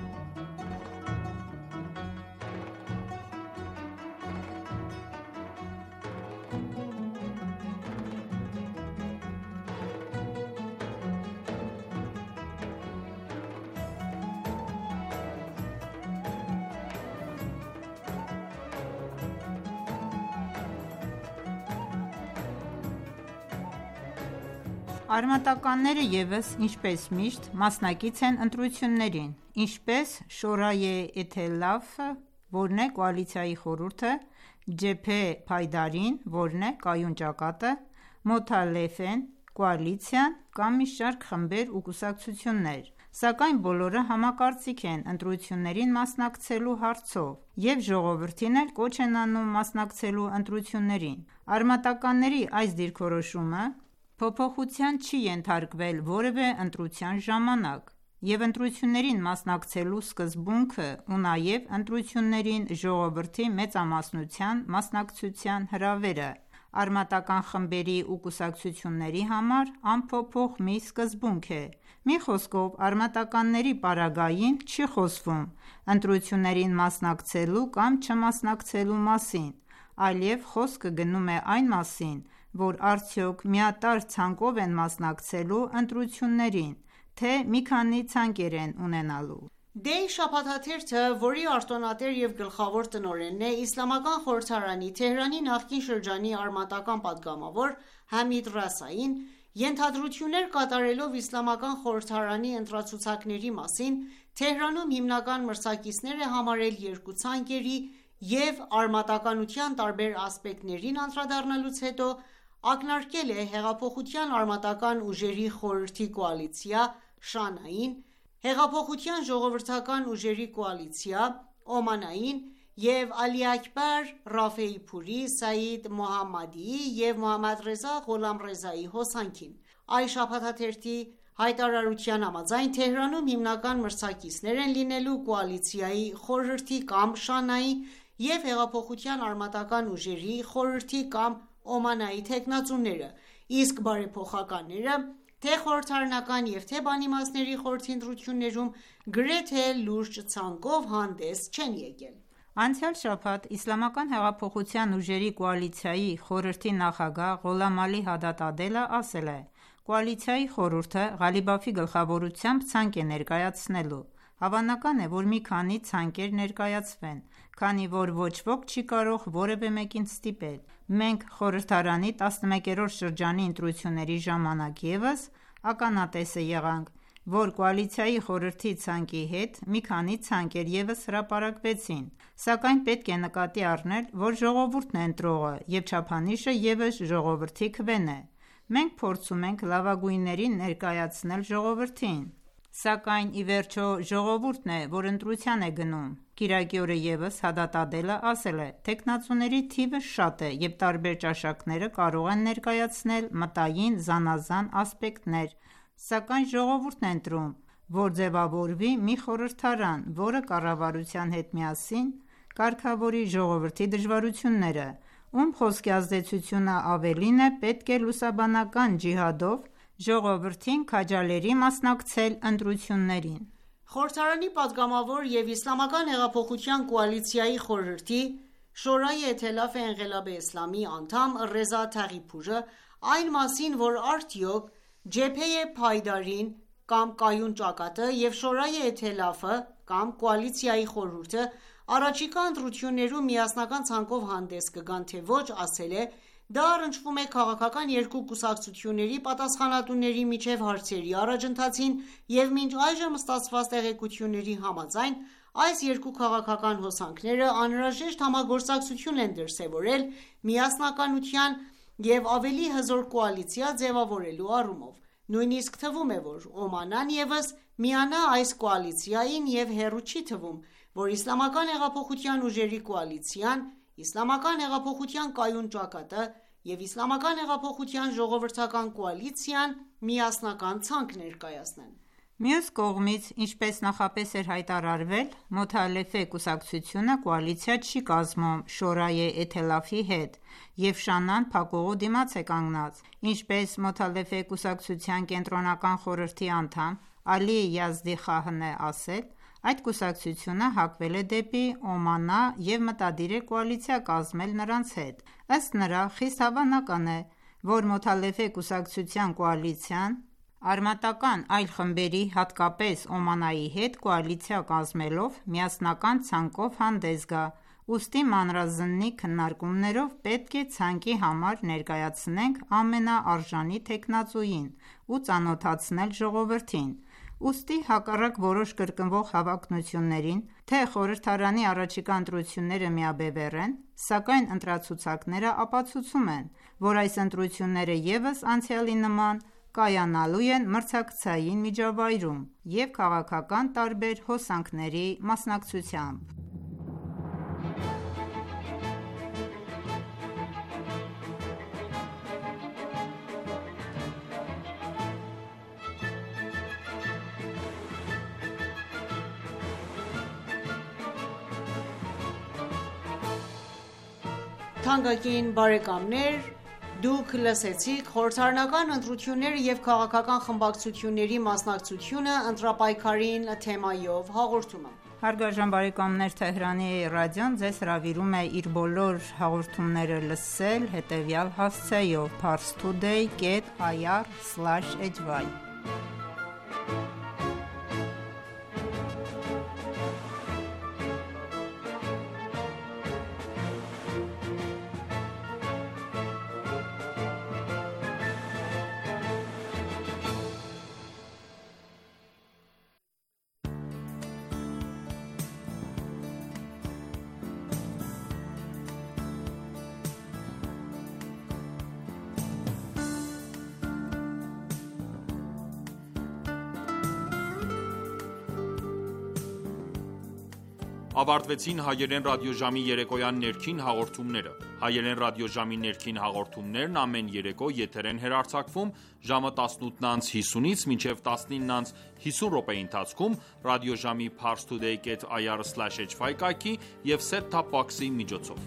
Արմատականները ևս, ինչպես միշտ, մասնակից են ընտրություններին, ինչպես Շորայե Էթելաֆը, որն է կոալիցիայի խորհուրդը, Ջեբհե Փայդարին, որն է կայուն ճակատը, Մոթալեֆեն կոալիցիան կամ մի շարք խմբեր ու կուսակցություններ, սակայն բոլորը համակարծիք են ընտրություններին մասնակցելու հարցով և ժողովրդին էլ կոչ են անում մասնակցելու ընտրություններին։ Արմատականների այս դիրքորոշումը փոփոխության չի ենթարկվել որևէ ընտրության ժամանակ, և ընտրություններին մասնակցելու սկզբունքը ու նաև ընտրություններին ժողովրդի մեծամասնության մասնակցության հրավերը արմատական խմբերի ու կուսակցությունների համար անփոփոխ մի սկզբունք է։ Մի խոսքով, արմատականների պարագային չի խոսվում ընտրություններին մասնակցելու կամ չմասնակցելու մասին, այլև խոսքը գնում է այն մասին, որ արդյոք միատարր ցանկով են մասնակցելու ընտրություններին, թե մի քանի ցանկեր են ունենալու։ Day շաբաթաթերթը, որի արտոնատեր և գլխավոր տնօրենն է Իսլամական խորհրդարանի Թեհրանի նախկին շրջանի արմատական պատգամավոր Համիդ Ռասային, ենթադրություններ կատարելով Իսլամական խորհրդարանի ընտրացուցակների մասին, Թեհրանում հիմնական մրցակիցներ է համարել երկու ցանկերի և արմատականության տարբեր ասպեկտներին անդրադառնալուց հետո ակնարկել է Հեղափոխության արմատական ուժերի խորհրդի կոալիցիա (Շանա)-ին, Հեղափոխության ժողովրդական ուժերի կոալիցիա (Օմանա)-ին և Ալիաքբար Ռաֆեիփուրի, Սաիդ Մոհամմադիի և Մոհամմադռեզա Ղոլամռեզայի հոսանքին։ Այս շաբաթաթերթի հայտարարության համաձայն, Թեհրանում հիմնական մրցակիցներ են լինելու կոալիցիայի խորհրդի կամ Շանայի և Հեղափոխության արմատական ուժերի խորհրդի կամ Օմանայի թեկնածուները, իսկ բարեփոխականները թե՛ խորհրդարանական և թե՛ բանիմացների խորհրդի ընտրություններում գրեթե լուրջ ցանկով հանդես չեն եկել։ Անցյալ շաբաթ Իսլամական հեղափոխության ուժերի կոալիցիայի խորհրդի նախագահ Ղոլամ Ալի Հադադ Ադելը ասել է. «Կոալիցիայի խորհուրդը Ղալիբաֆի գլխավորությամբ ցանկ է ներկայացնելու։ Հավանական է, որ մի քանի ցանկեր ներկայացվեն, քանի որ ոչ ոք չի կարող որևէ մեկին ստիպել։ Մենք խորհրդարանի տասնմեկերորդ շրջանի ընտրությունների ժամանակ ևս ականատես եղանք, որ կոալիցիայի խորհրդի ցանկի հետ մի քանի ցանկեր ևս հրապարակվեցին, սակայն պետք է նկատի առնել, որ ժողովուրդն է ընտրողը և չափանիշը ևս ժողովրդի քվեն է։ Մենք փորձում ենք լավագույններին ներկայացնել ժողովրդին, սակայն ի վերջո ժողովուրդն է, որ ընտրության է գնում»։ Կիրակի օրը ևս Հադադ Ադելը ասել է. «Թեկնածուների թիվը շատ է և տարբեր ճաշակները կարող են ներկայացնել մտային զանազան ասպեկտներ, սակայն ժողովուրդն է ընտրում, որ ձևավորվի մի խորհրդարան, որը կառավարության հետ միասին կարգավորի ժողովրդի դժվարությունները, ում խոսքի ազդեցությունը ավելին է, պետք է լուսաբանական ջիհադով ժողովրդին քաջալերի մասնակցել ընտրություններին»։ Խորհրդարանի պատգամավոր և Իսլամական հեղափոխության կոալիցիայի խորհրդի Շորայ Էթելաֆ Էնղելաբ Էսլամի անդամ Ռեզա Թաղիփուրը այն մասին, որ արդյոք Ջեբհե Փայդարին կամ կայուն ճակատը և Շորայ Էթելաֆը կամ կոալիցիայի խորհուրդը առաջիկա ընտրություններում միասնական ցանկով հանդես կգան, թե ոչ, ասել է. «Դա առնչվում է քաղաքական երկու կուսակցությունների պատասխանատուների միջև հարցերի առաջընթացին և մինչ այժմ ստացված տեղեկությունների համաձայն, այս երկու քաղաքական հոսանքները անհրաժեշտ համագործակցություն են դրսևորել միասնականության և ավելի հզոր կոալիցիա ձևավորելու առումով։ Նույնիսկ թվում է, որ Օմանան ևս միանա այս կոալիցիային և հեռու չի թվում, որ Իսլամական հեղափոխության ուժերի կոալիցիան, Իսլամական հեղափոխության կայուն ճակատը և Իսլամական հեղափոխության ժողովրդական կոալիցիան միասնական ցանկ ներկայացնեն»։ Մյուս կողմից, ինչպես նախապես էր հայտարարվել, Մոթալեֆե կուսակցությունը կոալիցիա չի կազմում Շորայ Էթելաֆի հետ, և Շանան փակուղու դիմաց է կանգնած։ Ինչպես Մոթալեֆե կուսակցության կենտրոնական խորհրդի անդամ Ալի Յազդի Խահն է ասել, այդ կուսակցությունը հակվել է դեպի Օմանա և մտադիր է կոալիցիա կազմել նրանց հետ։ Ըստ նրա, խիստ հավանական է, որ Մոթալեֆե կուսակցության կոալիցիան արմատական այլ խմբերի, հատկապես Օմանայի հետ կոալիցիա կազմելով միասնական ցանկով հանդես գա, ուստի մանրազննի քննարկումներով պետք է ցանկի համար ներկայացնենք ամենաարժանի թեկնածուին ու ծանոթացնել ժողովրդին։ Ուստի հակառակ որոշ կրկնվող հավակնություններին, թե խորհրդարանի առաջիկա ընտրությունները միաբևեռ են, սակայն ընտրացուցակները ապացուցում են, որ այս ընտրությունները ևս անցյալի նման կայանալու են մրցակցային միջավայրում և քաղաքական տարբեր հոսանքների մասնակցությամբ։ Թանկագին բարեկամներ, դուք լսեցիք խորհրդարանական ընտրությունների և քաղաքական խմբակցությունների մասնակցությունը ընտրապայքարին թեմայով հաղորդումը։ Հարգարժան բարեկամներ, Թեհրանի ռադիոն ձեզ հրավիրում է իր բոլոր հաղորդումները լսել հետևյալ հասցեով՝ parstoday dot ir slash h y Ավարտվեցին հայերեն ռադիոժամի երեկոյան ներքին հաղորդումները։ Հայերեն ռադիոժամի ներքին հաղորդումներն ամեն երեկո եթեր են հեռարձակվում ժամը տասնութ հիսունից մինչև տասնինը հիսուն րոպեի ընթացքում ռադիոժամի parstoday dot ir slash h y կայքի և set-top box-ի միջոցով։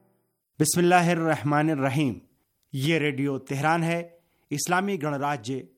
बिस्मिल्लाहिर्रहमानिर्रहीम। ये radio Tehran है। इस्लामी गणराज्य